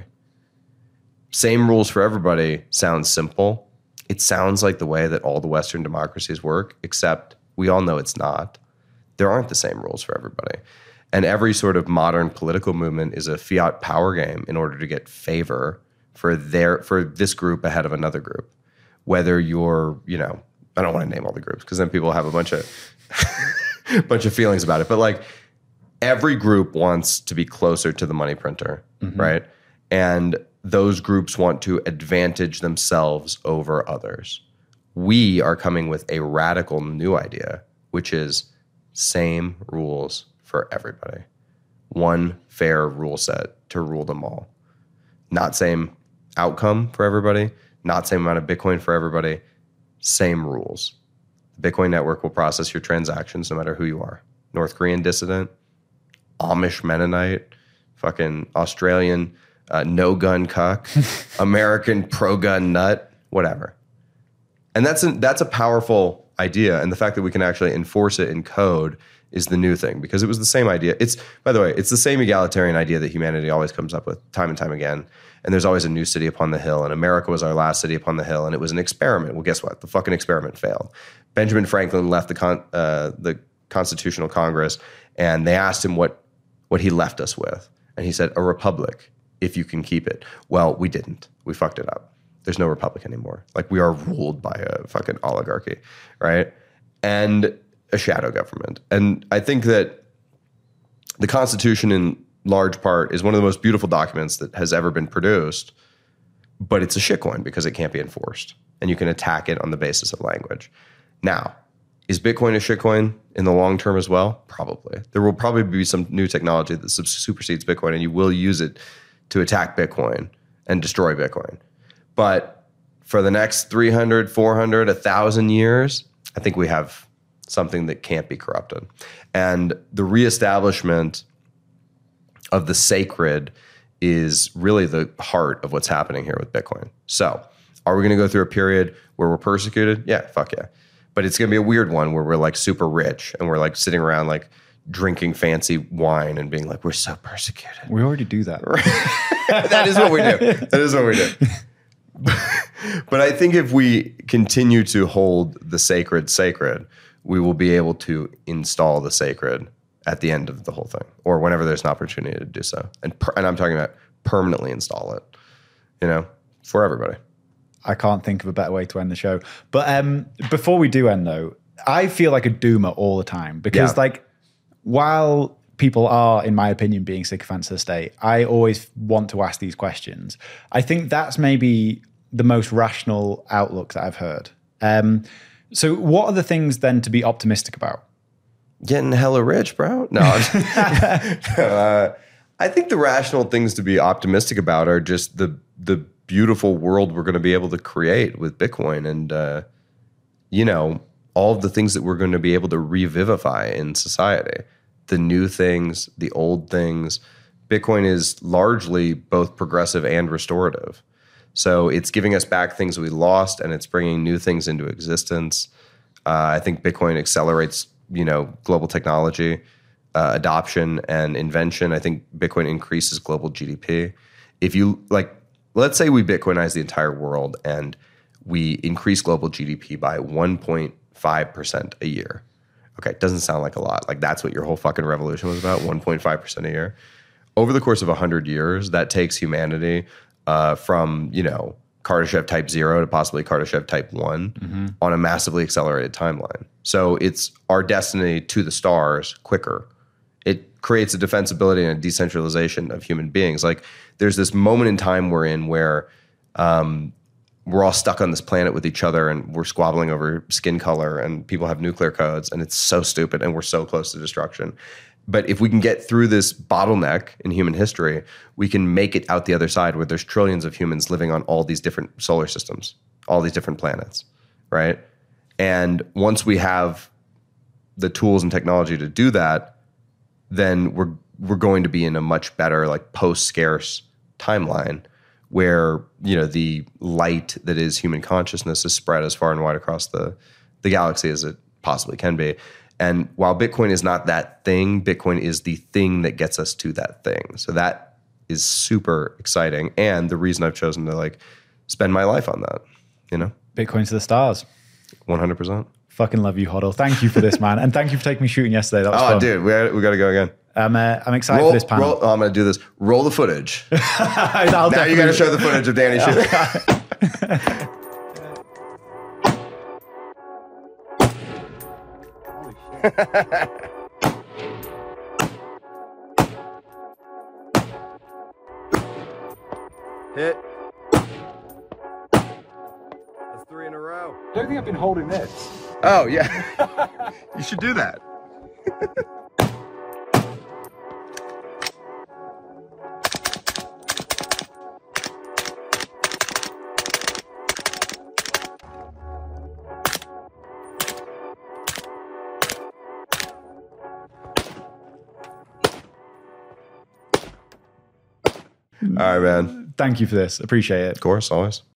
Same rules for everybody sounds simple. It sounds like the way that all the Western democracies work, except we all know it's not. There aren't the same rules for everybody. And every sort of modern political movement is a fiat power game in order to get favor for their for this group ahead of another group. Whether you're, you know, I don't want to name all the groups because then people have a bunch of bunch of feelings about it. But like every group wants to be closer to the money printer, mm-hmm. right? And those groups want to advantage themselves over others. We are coming with a radical new idea, which is same rules for everybody. One fair rule set to rule them all. Not same outcome for everybody, not same amount of Bitcoin for everybody, same rules. The Bitcoin network will process your transactions no matter who you are. North Korean dissident, Amish Mennonite, fucking Australian uh, no-gun cuck, American pro-gun nut, whatever. And that's a, that's a powerful idea. And the fact that we can actually enforce it in code is the new thing, because it was the same idea. It's, by the way, it's the same egalitarian idea that humanity always comes up with time and time again. And there's always a new city upon the hill. And America was our last city upon the hill. And it was an experiment. Well, guess what? The fucking experiment failed. Benjamin Franklin left the con, uh, the Constitutional Congress, and they asked him what, what he left us with. And he said, a republic, if you can keep it. Well, we didn't. We fucked it up. There's no republic anymore. Like, we are ruled by a fucking oligarchy, right? And a shadow government. And I think that the Constitution, in large part, is one of the most beautiful documents that has ever been produced, but it's a shitcoin because it can't be enforced. And you can attack it on the basis of language. Now, is Bitcoin a shitcoin in the long term as well? Probably. There will probably be some new technology that supersedes Bitcoin, and you will use it to attack Bitcoin and destroy Bitcoin. But for the next three hundred, four hundred, one thousand years, I think we have something that can't be corrupted. And the reestablishment of the sacred is really the heart of what's happening here with Bitcoin. So are we going to go through a period where we're persecuted? Yeah, fuck yeah. But it's going to be a weird one where we're like super rich and we're like sitting around like drinking fancy wine and being like, we're so persecuted. We already do that. That is what we do. That is what we do. But I think if we continue to hold the sacred sacred, we will be able to install the sacred at the end of the whole thing, or whenever there's an opportunity to do so. And per, and I'm talking about permanently install it, you know, for everybody. I can't think of a better way to end the show. But um, before we do end, though, I feel like a doomer all the time because, yeah. like, while people are, in my opinion, being sycophants of the state, I always want to ask these questions. I think that's maybe the most rational outlook that I've heard. Um, so what are the things then to be optimistic about? Getting hella rich, bro. No, uh, I think the rational things to be optimistic about are just the the beautiful world we're going to be able to create with Bitcoin, and uh, you know, all of the things that we're going to be able to revivify in society. The new things, the old things. Bitcoin is largely both progressive and restorative. So it's giving us back things we lost, and it's bringing new things into existence. Uh, I think Bitcoin accelerates, you know, global technology uh, adoption and invention. I think Bitcoin increases global G D P. If you like, let's say we Bitcoinize the entire world and we increase global G D P by one point five percent a year. Okay, it doesn't sound like a lot. Like that's what your whole fucking revolution was about, one point five percent a year. Over the course of one hundred years, that takes humanity uh, from, you know, Kardashev type zero to possibly Kardashev type one mm-hmm. on a massively accelerated timeline. So it's our destiny to the stars quicker. It creates a defensibility and a decentralization of human beings. Like there's this moment in time we're in where um, we're all stuck on this planet with each other and we're squabbling over skin color and people have nuclear codes and it's so stupid and we're so close to destruction. But if we can get through this bottleneck in human history, we can make it out the other side where there's trillions of humans living on all these different solar systems, all these different planets, right? And once we have the tools and technology to do that, then we're we're going to be in a much better like post-scarce timeline where, you know, the light that is human consciousness is spread as far and wide across the, the galaxy as it possibly can be. And while Bitcoin is not that thing, Bitcoin is the thing that gets us to that thing. So that is super exciting. And the reason I've chosen to like spend my life on that, you know? Bitcoin to the stars. one hundred percent. Fucking love you, Hoddle. Thank you for this, man. And thank you for taking me shooting yesterday. That was oh, fun. dude, we got, we got to go again. Um, uh, I'm excited roll, for this panel. Roll, oh, I'm going to do this. Roll the footage. now now you got to show the footage of Danny shooting. Hit. That's three in a row. I don't think I've been holding this. Oh, yeah. You should do that. All right, man. Thank you for this. Appreciate it. Of course, always.